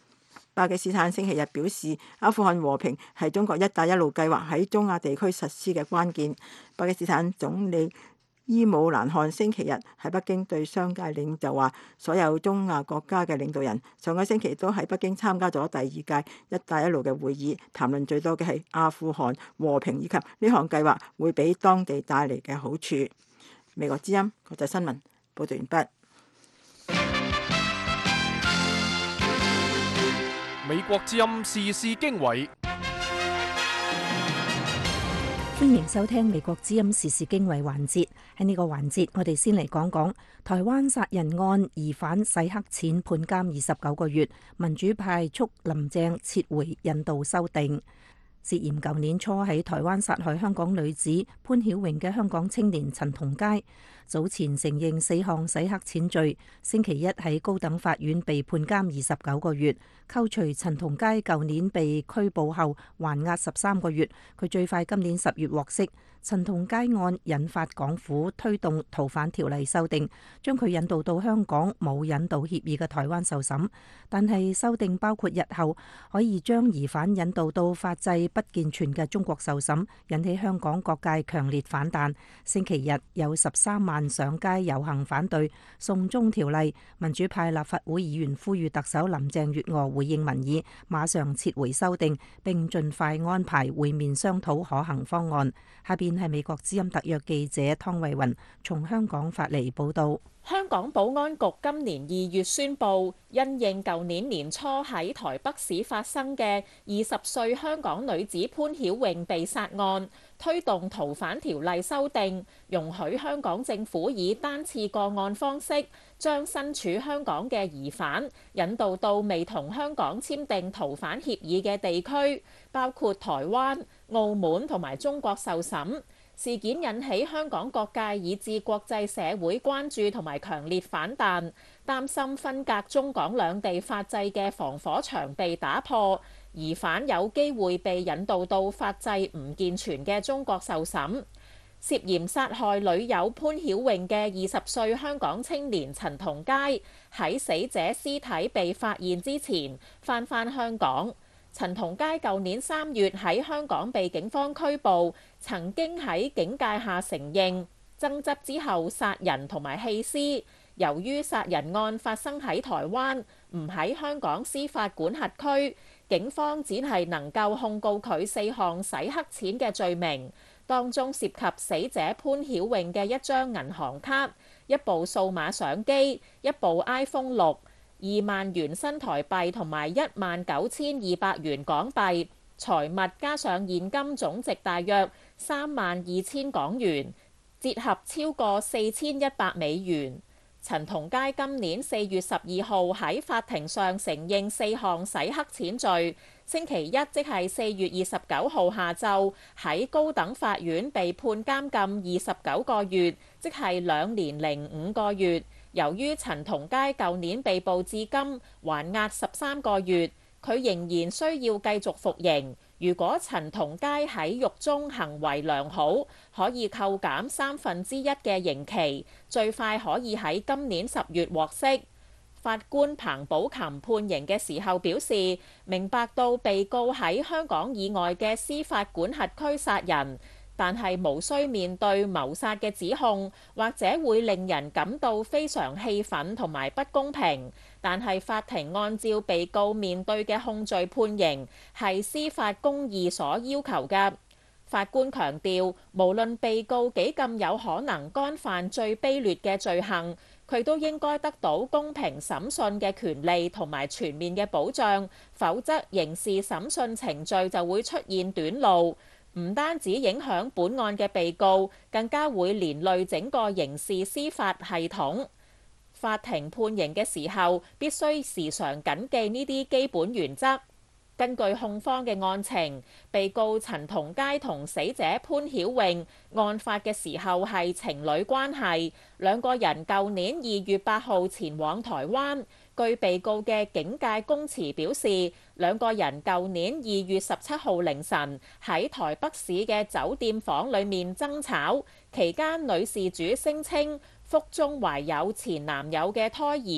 巴基斯坦星期日表示，阿富汗和平係中國一帶一路計劃喺中亞地區實施嘅關鍵。巴基斯坦總理伊姆蘭汗星期日喺北京對商界領袖話，所有中亞國家嘅領導人上個星期都喺北京參加咗第二屆一帶一路嘅會議，談論最多嘅係阿富汗和平以及呢項計劃會俾當地帶嚟嘅好處。美國之音國際新聞報道完畢。 美國之音時事經緯， 歡迎收聽美國之音時事經緯環節。喺呢個環節，我哋先嚟講講台灣殺人案疑犯洗黑錢判監二十九個月，民主派促林鄭撤回引渡修訂。涉嫌舊年初喺台灣殺害香港女子潘曉穎嘅香港青年陳同佳，早前承認四項洗黑錢罪，星期一喺高等法院被判監二十九個月。扣除陳同佳舊年被拘捕後還押十三個月，佢最快今年十月獲釋。陳同佳案引發港府推動逃犯條例修訂，將佢引渡到香港冇引渡協議嘅台灣受審，但係修訂包括日後可以將疑犯引渡到法制不健全嘅中國受審，引起香港各界強烈反彈。星期日有十三萬上街遊行反對送中條例，民主派立法會議員呼籲特首林鄭月娥回應民意，馬上撤回修訂，並盡快安排會面商討可行方案。下邊係美國之音特約記者湯慧雲從香港發嚟報道。 香港保安局今年二月宣布，因應舊年年初喺台北市發生嘅二十歲香港女子潘曉穎被殺案，推動逃犯條例修訂，容許香港政府以單次個案方式，將身處香港嘅疑犯引渡到未同香港簽訂逃犯協議嘅地區，包括台灣、澳門同埋中國受審。事件引起香港各界以至國際社會關注同埋強烈反彈，擔心分隔中港兩地法制嘅防火牆被打破，疑犯有機會被引渡到法制唔健全嘅中國受審。涉嫌殺害女友潘曉穎嘅二十歲香港青年陳同佳，喺死者屍體被發現之前返返香港。陳同佳舊年三月喺香港被警方拘捕，曾經喺警戒下承認爭執之後殺人同埋棄屍。由於殺人案發生喺台灣，唔喺香港司法管轄區，警方只係能夠控告佢四項洗黑錢嘅罪名，當中涉及死者潘曉穎嘅一張銀行卡、一部數碼相機、一部 iPhone 六。二萬元新台幣同埋一萬九千二百元港幣，財物加上現金總值大約三萬二千港元，折合超過四千一百美元。陳同佳今年四月十二號喺法庭上承認四項洗黑錢罪，星期一即係四月二十九號下晝喺高等法院被判監禁二十九個月，即係兩年零五個月。由於陳同佳舊年被捕至今還押十三個月，佢仍然需要繼續服刑。如果陳同佳喺獄中行為良好，可以扣減三分之一嘅刑期，最快可以喺今年十月獲釋。法官彭寶琴判刑嘅時候表示，明白到被告喺香港以外嘅司法管轄區殺人，但係無需面對謀殺嘅指控，或者會令人感到非常氣憤同埋不公平。但係法庭按照被告面對嘅控罪判刑，係司法公義所要求嘅。法官強調，無論被告幾咁有可能干犯最卑劣嘅罪行，佢都應該得到公平審訊嘅權利同埋全面嘅保障，否則刑事審訊程序就會出現短路。唔單止影響本案嘅被告，更加會連累整個刑事司法系統。法庭判刑嘅時候，必須時常謹記呢啲基本原則。根據控方嘅案情，被告陳同佳同死者潘曉穎案發嘅時候係情侶關係，兩個人舊年二月八號前往台灣。據被告嘅警界供詞表示，兩個人舊年二月十七號凌晨喺台北市嘅酒店房裡面爭吵，期間女事主聲稱腹中懷有前男友嘅胎兒，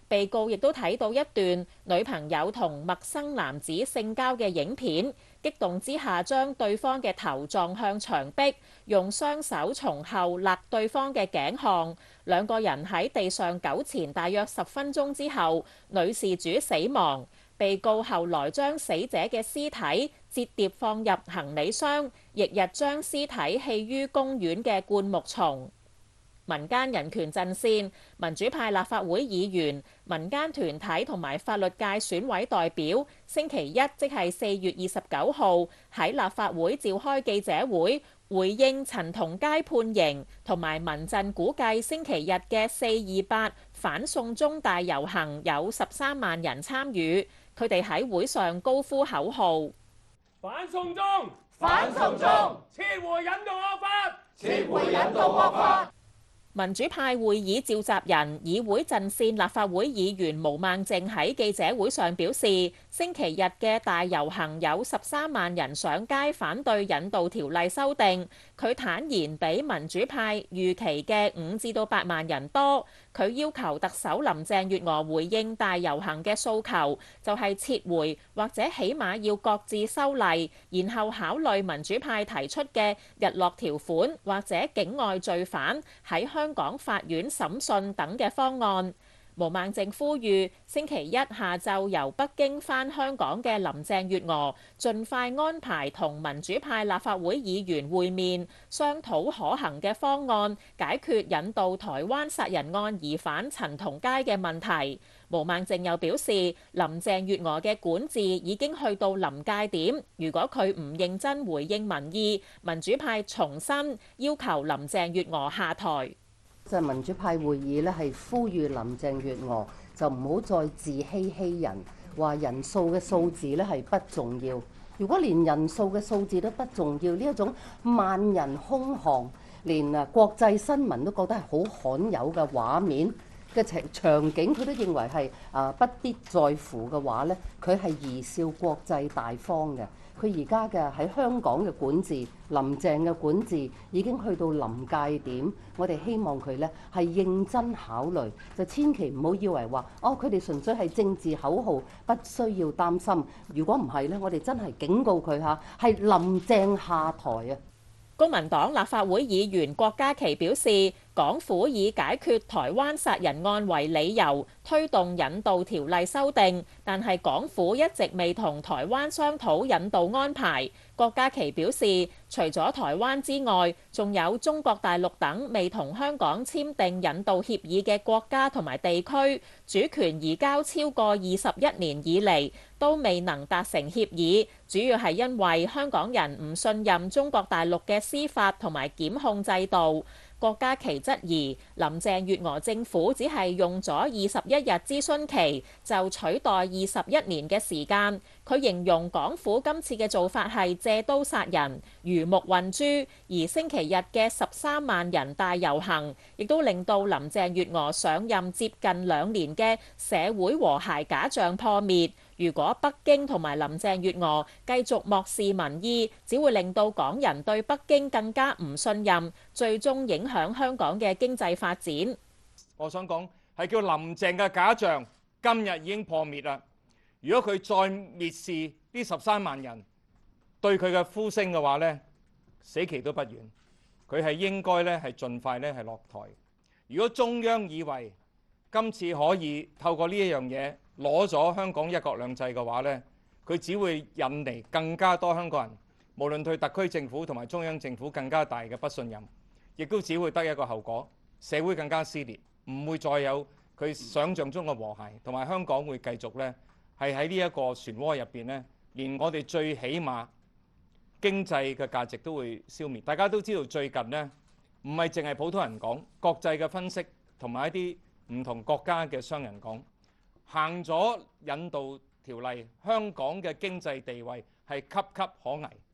被告亦都睇到一段女朋友同陌生男子性交嘅影片，激動之下將對方嘅頭撞向牆壁，用雙手從後勒對方嘅頸項。兩個人喺地上糾纏大約十分鐘之後，女事主死亡。被告後來將死者嘅屍體折疊放入行李箱，翌日將屍體棄於公園嘅灌木叢。民間人權陣線、民主派立法會議員、民間團體同埋法律界選委代表，星期一即係四月二十九號喺立法會召開記者會，回應陳同佳判刑，同埋民陣估計星期日嘅四二八反送中大遊行有十三萬人參與。佢哋喺會上高呼口號： 反送中！反送中！撤回引渡惡法！撤回引渡惡法！ 民主派會議召集人、議會陣線立法會議員毛孟靜喺記者會上表示，星期日嘅大遊行有十三萬人上街反對引渡條例修訂。佢坦言比民主派預期嘅五至到八萬人多。佢要求特首林鄭月娥回應大遊行嘅訴求，就係撤回或者起碼要擱置修例，然後考慮民主派提出嘅日落條款或者境外罪犯喺香港法院審訊等嘅方案。毛孟靜呼籲星期一下晝由北京返香港嘅林鄭月娥盡快安排同民主派立法會議員會面，商討可行嘅方案，解決引渡台灣殺人案疑犯陳同佳嘅問題。毛孟靜又表示，林鄭月娥嘅管治已經去到臨界點，如果佢唔認真回應民意，民主派重新要求林鄭月娥下台。 就民主派會議咧，係呼籲林鄭月娥就唔好再自欺欺人，話人數嘅數字咧係不重要。如果連人數嘅數字都不重要，呢一種萬人空巷，連啊國際新聞都覺得係好罕有嘅畫面嘅情場景，佢都認為係啊不必在乎嘅話咧，佢係貽笑國際大方嘅。佢而家嘅喺香港嘅管治，林鄭嘅管治已經去到臨界點，我哋希望佢呢係認真考慮，就千祈唔好以為話哦，佢哋純粹係政治口號，不需要擔心。如果唔係呢，我哋真係警告佢嚇，係林鄭下台啊！ 公民黨立法會議員郭家麒表示，港府以解決台灣殺人案為理由推動引渡條例修訂，但係港府一直未同台灣商討引渡安排。郭家麒表示，除咗台灣之外，仲有中國大陸等未同香港簽訂引渡協議嘅國家同埋地區，主權移交超過二十一年以嚟都未能達成協議，主要係因為香港人唔信任中國大陸嘅司法同埋檢控制度。郭家麒質疑林鄭月娥政府只係用咗二十一日諮詢期就取代二十一年嘅時間。佢形容港府今次嘅做法係借刀殺人、魚目混珠，而星期日嘅十三萬人大遊行，亦都令到林鄭月娥上任接近兩年嘅社會和諧假象破滅。如果北京同埋林鄭月娥繼續漠視民意，只會令到港人對北京更加唔信任，最終影響香港嘅經濟發展。 我想講係叫林鄭嘅假象，今日已經破滅啦。如果佢再蔑視呢十三萬人對佢嘅呼聲嘅話呢，死期都不遠。佢係應該咧係盡快咧係落台。如果中央以為今次可以透過呢一樣嘢攞咗香港一國兩制嘅話呢，佢只會引嚟更加多香港人，無論對特區政府同埋中央政府更加大嘅不信任，亦都只會得一個後果，社會更加撕裂，唔會再有佢想像中嘅和諧，同埋香港會繼續呢係喺呢一個漩渦入邊呢，連我哋最起碼經濟嘅價值都會消滅。大家都知道最近呢，唔係淨係普通人講，國際嘅分析同埋一啲唔同國家嘅商人講，行咗引渡條例，香港嘅經濟地位係岌岌可危。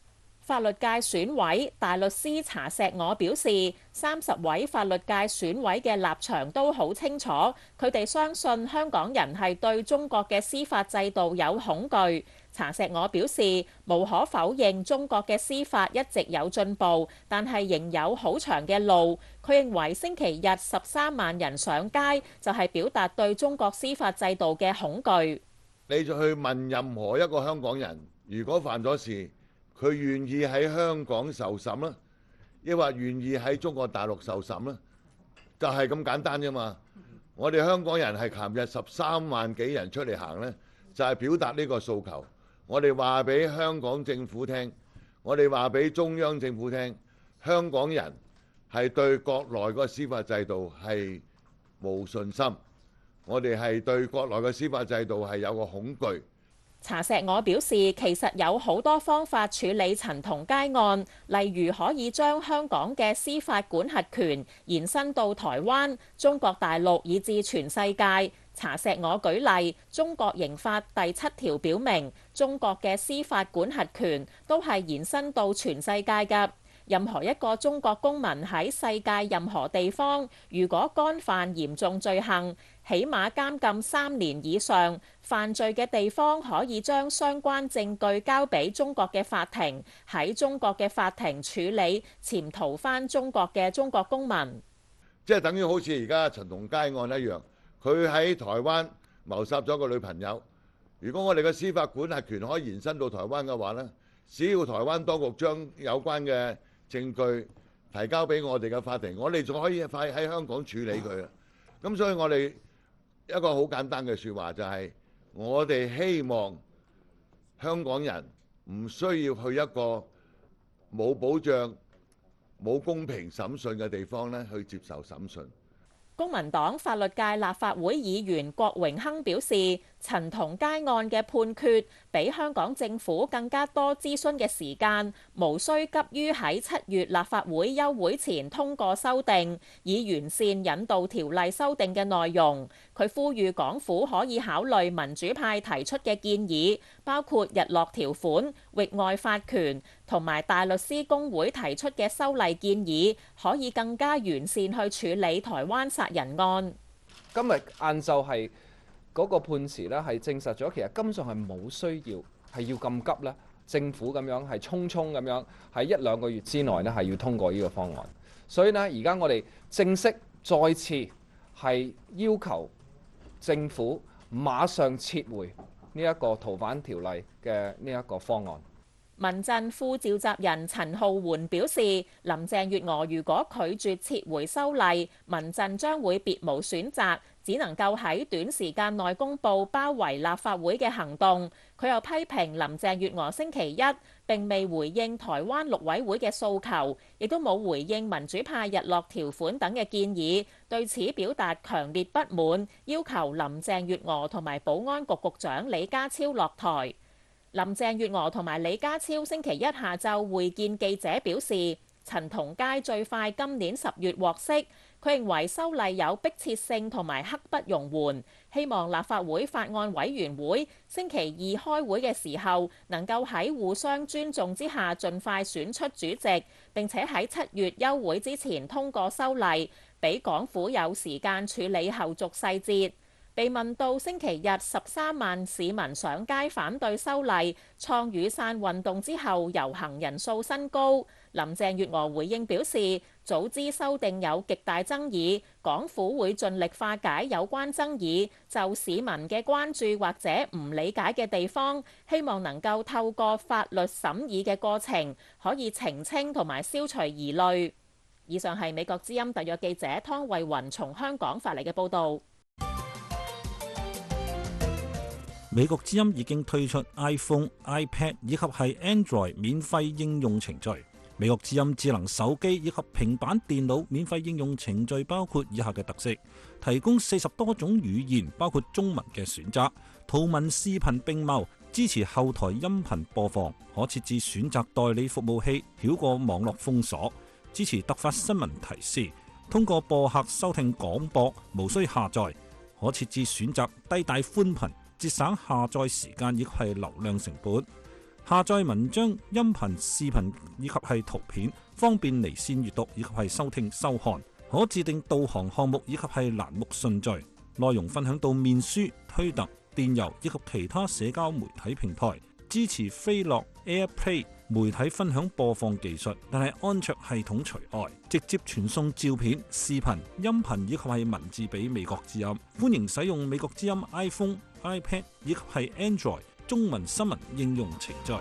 法律界選委大律師查錫我表示，三十位法律界選委嘅立場都好清楚，佢哋相信香港人係對中國嘅司法制度有恐懼。查錫我表示，無可否認中國嘅司法一直有進步，但係仍有好長嘅路。佢認為星期日十三萬人上街就係表達對中國司法制度嘅恐懼。 你就去問任何一個香港人，如果犯咗事，佢願意喺香港受審啦，抑或願意喺中國大陸受審啦，就係咁簡單啫嘛。我哋香港人係琴日十三萬幾人出嚟行呢，就係表達呢個訴求。我哋話俾香港政府聽，我哋話俾中央政府聽，香港人係對國內個司法制度係冇信心，我哋係對國內嘅司法制度係有個恐懼。 查錫我表示，其實有好多方法處理陳同佳案，例如可以將香港嘅司法管轄權延伸到台灣、中國大陸以至全世界。查錫我舉例，中國刑法第七條表明，中國嘅司法管轄權都係延伸到全世界嘅。任何一個中國公民喺世界任何地方，如果干犯嚴重罪行，起碼監禁三年以上，犯罪嘅地方可以將相關證據交俾中國嘅法庭，喺中國嘅法庭處理潛逃返中國嘅中國公民。 即係等於好似而家陳同佳案一樣，佢喺台灣謀殺咗個女朋友。如果我哋嘅司法管轄權可以延伸到台灣嘅話呢，只要台灣當局將有關嘅證據提交俾我哋嘅法庭，我哋仲可以快喺香港處理佢啦。咁所以我哋一個好簡單嘅説話就係，我哋希望香港人唔需要去一個冇保障、冇公平審訊嘅地方咧去接受審訊。 公民黨法律界立法會議員郭榮鏗表示，陳同佳案嘅判決比香港政府更加多諮詢嘅時間，無需急於喺七月立法會休會前通過修訂，以完善引渡條例修訂嘅內容。佢呼籲港府可以考慮民主派提出嘅建議，包括日落條款、域外法權同埋大律師公會提出嘅修例建議，可以更加完善去處理台灣殺人案。 今日晏晝係嗰個判詞咧，係證實咗其實根本上係冇需要係要咁急咧，政府咁樣係匆匆咁樣喺一兩個月之內咧係要通過呢個方案。所以呢，而家我哋正式再次係要求政府馬上撤回呢一個逃犯條例嘅呢一個方案。 民陣副召集人陳浩桓表示，林鄭月娥如果拒絕撤回修例，民陣將會別無選擇，只能夠喺短時間內公佈包圍立法會嘅行動。佢又批評林鄭月娥星期一並未回應台灣陸委會嘅訴求，亦都冇回應民主派日落條款等嘅建議，對此表達強烈不滿，要求林鄭月娥同埋保安局局長李家超落台。林鄭月娥同埋李家超星期一下晝會見記者，表示陳同佳最快今年十月獲釋。佢認為修例有迫切性同埋刻不容緩，希望立法會法案委員會星期二開會嘅時候，能夠喺互相尊重之下盡快選出主席，並且喺七月休會之前通過修例，俾港府有時間處理後續細節。被問到星期日十三萬市民上街反對修例，創雨傘運動之後遊行人數新高，林鄭月娥回應表示，早知修訂有極大爭議，港府會盡力化解有關爭議，就市民嘅關注或者唔理解嘅地方，希望能夠透過法律審議嘅過程，可以澄清同埋消除疑慮。以上係美國之音特約記者湯慧雲從香港發嚟嘅報導。 美國之音已經推出 iPhone、iPad 以及係 Android 免費應用程序。美國之音智能手機以及平板電腦免費應用程序包括以下嘅特色：提供四十多種語言，包括中文嘅選擇，圖文視頻並茂，支持後台音頻播放，可設置選擇代理服務器，繞過網絡封鎖，支持突發新聞提示，通過播客收聽廣播，無需下載，可設置選擇低帶寬頻，節省下載時間亦係流量成本。 下載文章、音頻、視頻以及係圖片，方便離線閱讀以及係收聽收看。可自定導航項目以及係欄目順序，內容分享到面書、推特、電郵以及其他社交媒體平台。支持飛樂 AirPlay 媒體分享播放技術，但係安卓系統除外，直接傳送照片、視頻、音頻以及係文字俾美國之音。歡迎使用美國之音 iPhone、iPad 以及係 Android 中文新聞應用程序。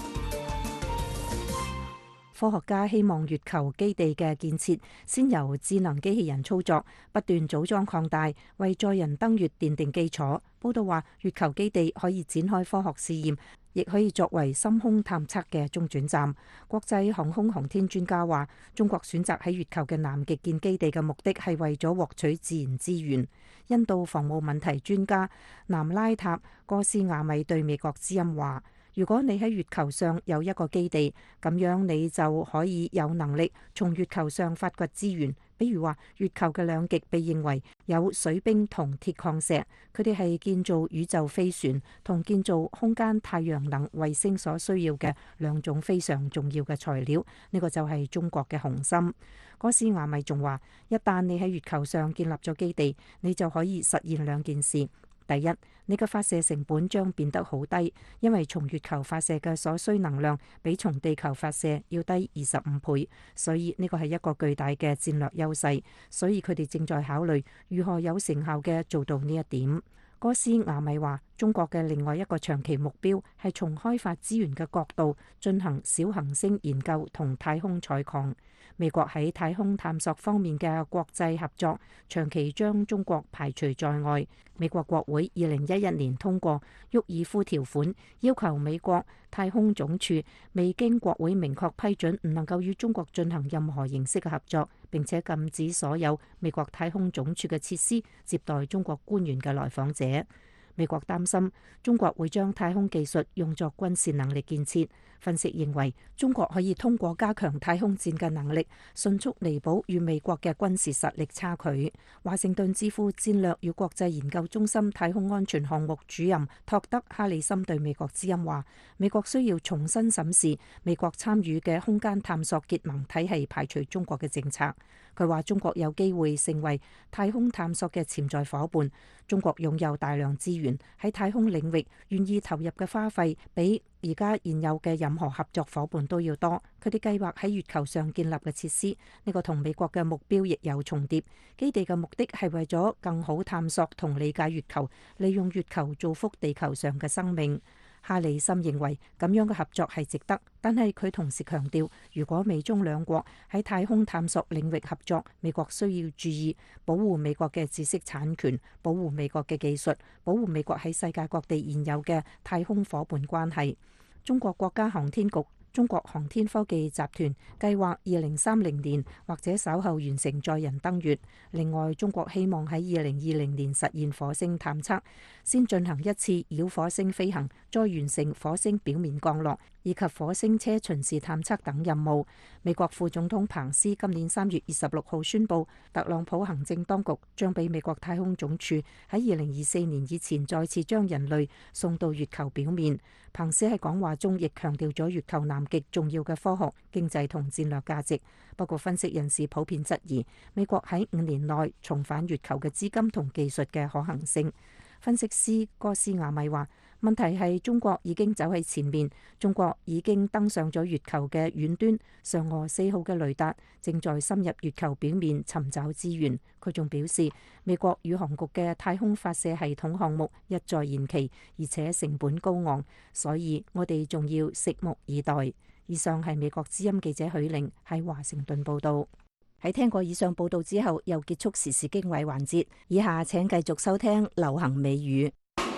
科學家希望月球基地嘅建設先由智能機器人操作，不斷組裝擴大，為載人登月奠定基礎。報道話，月球基地可以展開科學試驗，亦可以作為深空探測嘅中轉站。國際航空航天專家話，中國選擇喺月球嘅南極建基地嘅目的係為咗獲取自然資源。印度防務問題專家南拉塔哥斯亞米對美國之音話，如果你喺月球上有一個基地，咁樣你就可以有能力從月球上發掘資源。比如話，月球嘅兩極被認為有水冰同鐵礦石，佢哋係建造宇宙飛船同建造空間太陽能衛星所需要嘅兩種非常重要嘅材料。呢個就係中國嘅雄心。哥斯亞米仲話，一旦你喺月球上建立咗基地，你就可以實現兩件事。第一，你嘅發射成本將變得好低，因為從月球發射嘅所需能量比從地球發射要低二十五倍，所以呢個係一個巨大嘅戰略優勢。所以佢哋正在考慮如何有成效嘅做到呢一點。哥斯亞米話，中國嘅另外一個長期目標係從開發資源嘅角度進行小行星研究同太空採礦。美國喺太空探索方面嘅國際合作長期將中國排除在外。美國國會二零一一年通過沃爾夫條款，要求美國太空總署未經國會明確批准，唔能夠與中國進行任何形式嘅合作，並且禁止所有美國太空總署嘅設施接待中國官員嘅來訪者。美國擔心中國會將太空技術用作軍事能力建設。分析認為，中國可以通過加強太空戰嘅能力，迅速彌補與美國嘅軍事實力差距。華盛頓智庫戰略與國際研究中心太空安全項目主任托德哈里森對美國之音話，美國需要重新審視美國參與嘅空間探索結盟體系排除中國嘅政策。佢話中國有機會成為太空探索嘅潛在夥伴。中國擁有大量資源，喺太空領域願意投入嘅花費比而家現有嘅任何合作夥伴都要多。佢哋計劃喺月球上建立嘅設施，呢個同美國嘅目標亦有重疊。基地嘅目的係為咗更好探索同理解月球，利用月球造福地球上嘅生命。哈里森認為咁樣嘅合作係值得，但係佢同時強調，如果美中兩國喺太空探索領域合作，美國需要注意保護美國嘅知識產權，保護美國嘅技術，保護美國喺世界各地現有嘅太空夥伴關係。中國國家航天局、中國航天科技集團計劃二零三零年或者稍後完成載人登月。另外，中國希望喺二零二零年實現火星探測，先進行一次繞火星飛行，再完成火星表面降落以及火星車巡視探測等任務。美國副總統彭斯今年三月二十六號宣布，特朗普行政當局將俾美國太空總署喺二零二四年以前再次將人類送到月球表面。彭斯喺講話中亦強調咗月球南極重要嘅科學、經濟同戰略價值。不過，分析人士普遍質疑美國喺五年內重返月球嘅資金同技術嘅可行性。分析師哥斯亞米話，問題係中國已經走喺前面，中國已經登上咗月球嘅遠端，嫦娥四號嘅雷達正在深入月球表面尋找資源。佢仲表示，美國宇航局嘅太空發射系統項目一再延期，而且成本高昂，所以我哋仲要拭目以待。以上係美國之音記者許玲喺華盛頓報道。喺聽過以上報道之後，又結束時事經緯環節。以下請繼續收聽流行美語。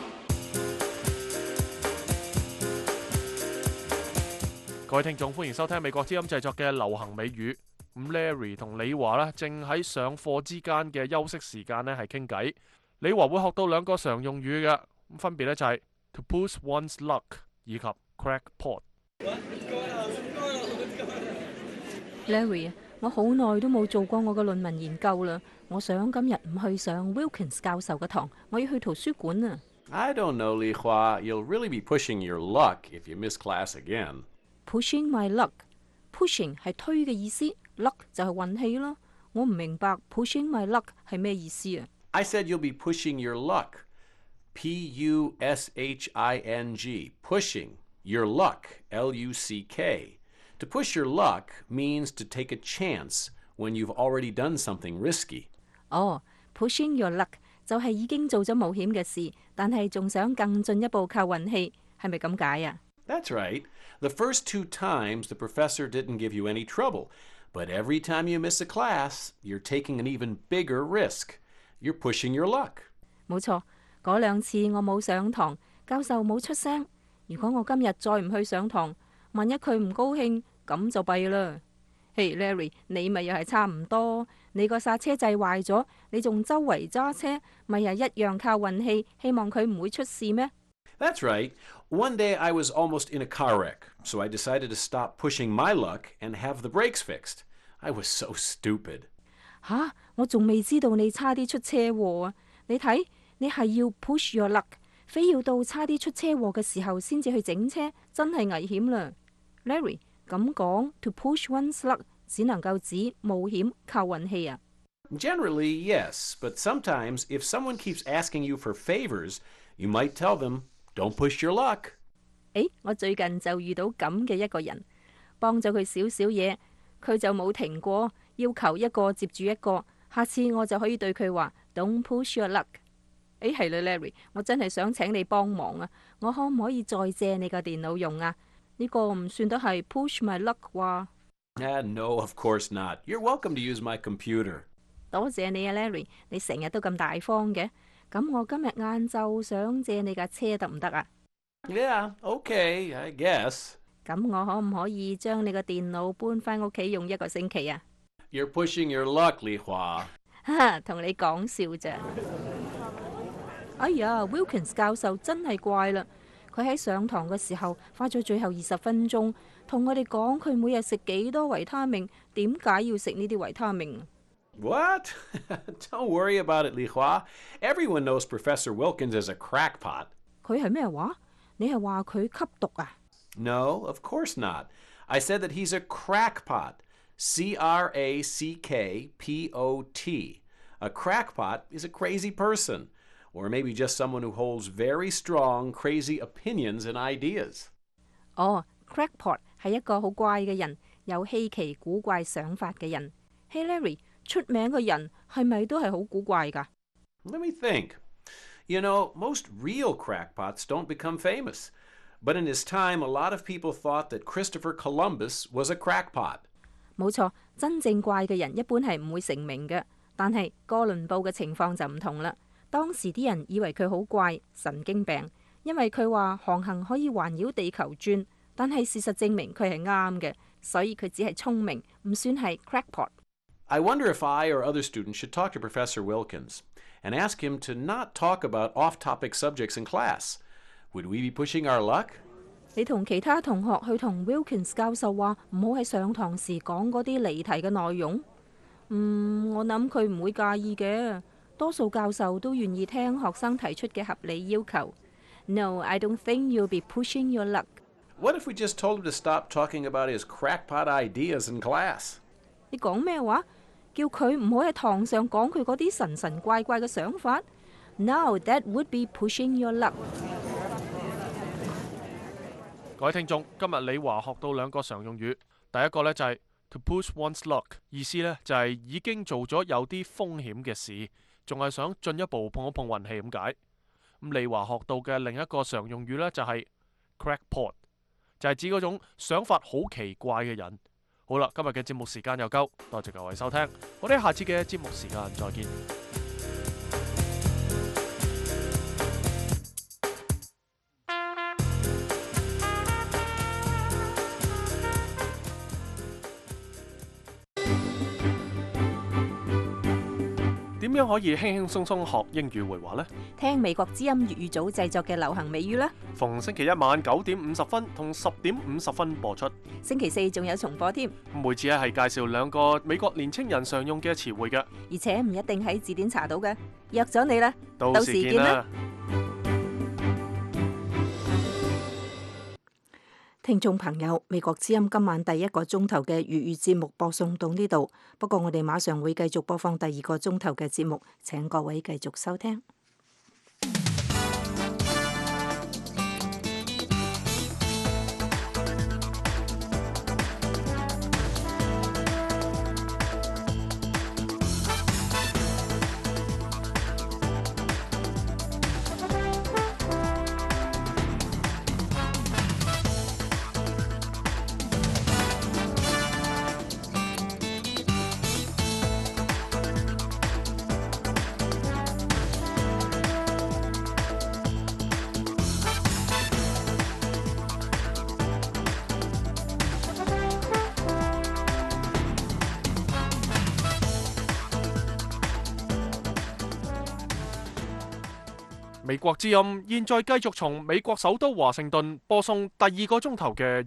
各位聽眾，歡迎收聽美國之音製作嘅流行美語。咁 Larry 同李華呢，正喺上課之間嘅休息時間呢係傾偈。李華會學到兩個常用語嘅，咁分別呢就係 to push one's luck 以及 crackpot。 Larry，我好耐都冇做過我嘅論文研究啦。我想今日唔去上 Wilkins 教授嘅堂，我要去圖書館啊。 I don't know, Li Hua. You'll really be pushing your luck if you miss class again. Pushing my luck，pushing 係推嘅意思 ，luck 就係運氣咯。我唔明白 pushing my luck 係咩意思啊 I said you'll be pushing your luck. P U S H I N G. Pushing your luck. L U C K. To push your luck means to take a chance when you've already done something risky. 哦 ，pushing your luck 就係已經做咗冒險嘅事，但係仲想更進一步靠運氣，係咪咁解啊 That's right. The first two times the professor didn't give you any trouble, but every time you miss a class, you're taking an even bigger risk. You're pushing your luck. 冇錯，嗰兩次我冇上堂，教授冇出聲。如果我今日再唔去上堂，萬一佢唔高興，咁就弊啦。嘿、hey, Larry， 你咪又係差唔多，你個剎車掣壞咗，你仲周圍揸車，咪又一樣靠運氣，希望佢唔會出事咩？ That's right. One day I was almost in a car wreck, so I decided to stop pushing my luck and have the brakes fixed. I was so stupid. 吓，我仲未知道你差啲出車禍啊！你睇，你係要 push your luck， 非要到差啲出車禍嘅時候先至去整車，真係危險啦。Larry， 咁講 to push one's luck 只能夠指冒險靠運氣啊。 Generally, yes, but sometimes if someone keeps asking you for favors, you might tell them,Don't push your luck. 誒，我最近就遇到咁嘅一個人，幫咗佢少少嘢，佢就冇停過，要求一個接住一個。下次我就可以對佢話 Don't push your luck。誒係啦 ，Larry， 我真係想請你幫忙啊！我可唔可以再借你個電腦用啊？呢個唔算得係 push my luck 啩？ Ah, no, of course not. You're welcome to use my computer. 多謝你啊 ，Larry， 你成日都咁大方嘅。咁我今日晏晝想借你架車得唔得啊 Yeah, okay, I guess. 咁我可唔可以將你個電腦搬返屋企用一個星期啊 You're pushing your luck, Li Hua. 哈，同你講笑咋。哎呀 ，Wilkins 教授真係怪啦！佢喺上堂嘅時候花咗最後二十分鐘，同我哋講佢每日食幾多維他命，點解要食呢啲維他命 What? Don't worry about it, Li Hua. Everyone knows Professor Wilkins is a crackpot. 佢係咩話？你係話佢吸毒啊 No, of course not. I said that he's a crackpot. C R A C K P O T. A crackpot is a crazy person, or maybe just someone who holds very strong, crazy opinions and ideas. 哦 ，crackpot 係一個好怪嘅人，有稀奇古怪想法嘅人。Hey Larry， 出名嘅人係咪都係好古怪㗎 Let me think. You know, most real crackpots don't become famous. But in his time, a lot of people thought that Christopher Columbus was a crackpot. 冇錯，真正怪嘅人一般係唔會成名嘅。但係哥倫布嘅情況就唔同啦。當時啲人以為佢好怪，神經病，因為佢話航行可以環繞地球轉，但係事實證明佢係啱嘅，所以佢只係聰明，唔算係 crackpot。 I wonder if I or other students should talk to Professor Wilkins and ask him to not talk about off-topic subjects in class. Would we be pushing our luck? 你同其他同學去同 Wilkins 教授話唔好喺上堂時講嗰啲離題嘅內容。嗯，我諗佢唔會介意嘅。多數教授都願意聽學生提出嘅合理要求。No, I don't think you'll be pushing your luck. What if we just told him to stop talking about his crackpot ideas in class? 你講咩話？叫佢唔好喺堂上講佢嗰啲神神怪怪嘅想法 ？No, that would be pushing your luck. 各位聽眾，今日李華學到兩個常用語，第一個呢就係 to push one's luck， 意思呢就係已經做咗有啲風險嘅事，仲係想進一步碰一碰運氣咁解。咁李華學到嘅另一個常用語呢就係 crackpot， 就係指嗰種想法好奇怪嘅人。好啦，今日嘅節目時間又夠，多謝各位收聽，我哋下次嘅節目時間再見。點樣可以輕輕鬆鬆學英語會話呢？ 聽美國之音粵語組製作嘅流行美語啦。 逢星期一晚九點五十分同十點五十分播出。 星期四仲有重播添。 每次咧係介紹兩個美國年青人常用嘅詞彙嘅， 而且唔一定喺字典查到嘅。約咗你啦， 到時見啦。 到時見啦。 聽眾朋友，美國之音今晚第一個鐘頭嘅粵語節目播送到呢度，不過我哋馬上會繼續播放第二個鐘頭嘅節目，請各位繼續收聽。 美國之音現在繼續從美國首都華盛頓播送第二個鐘頭嘅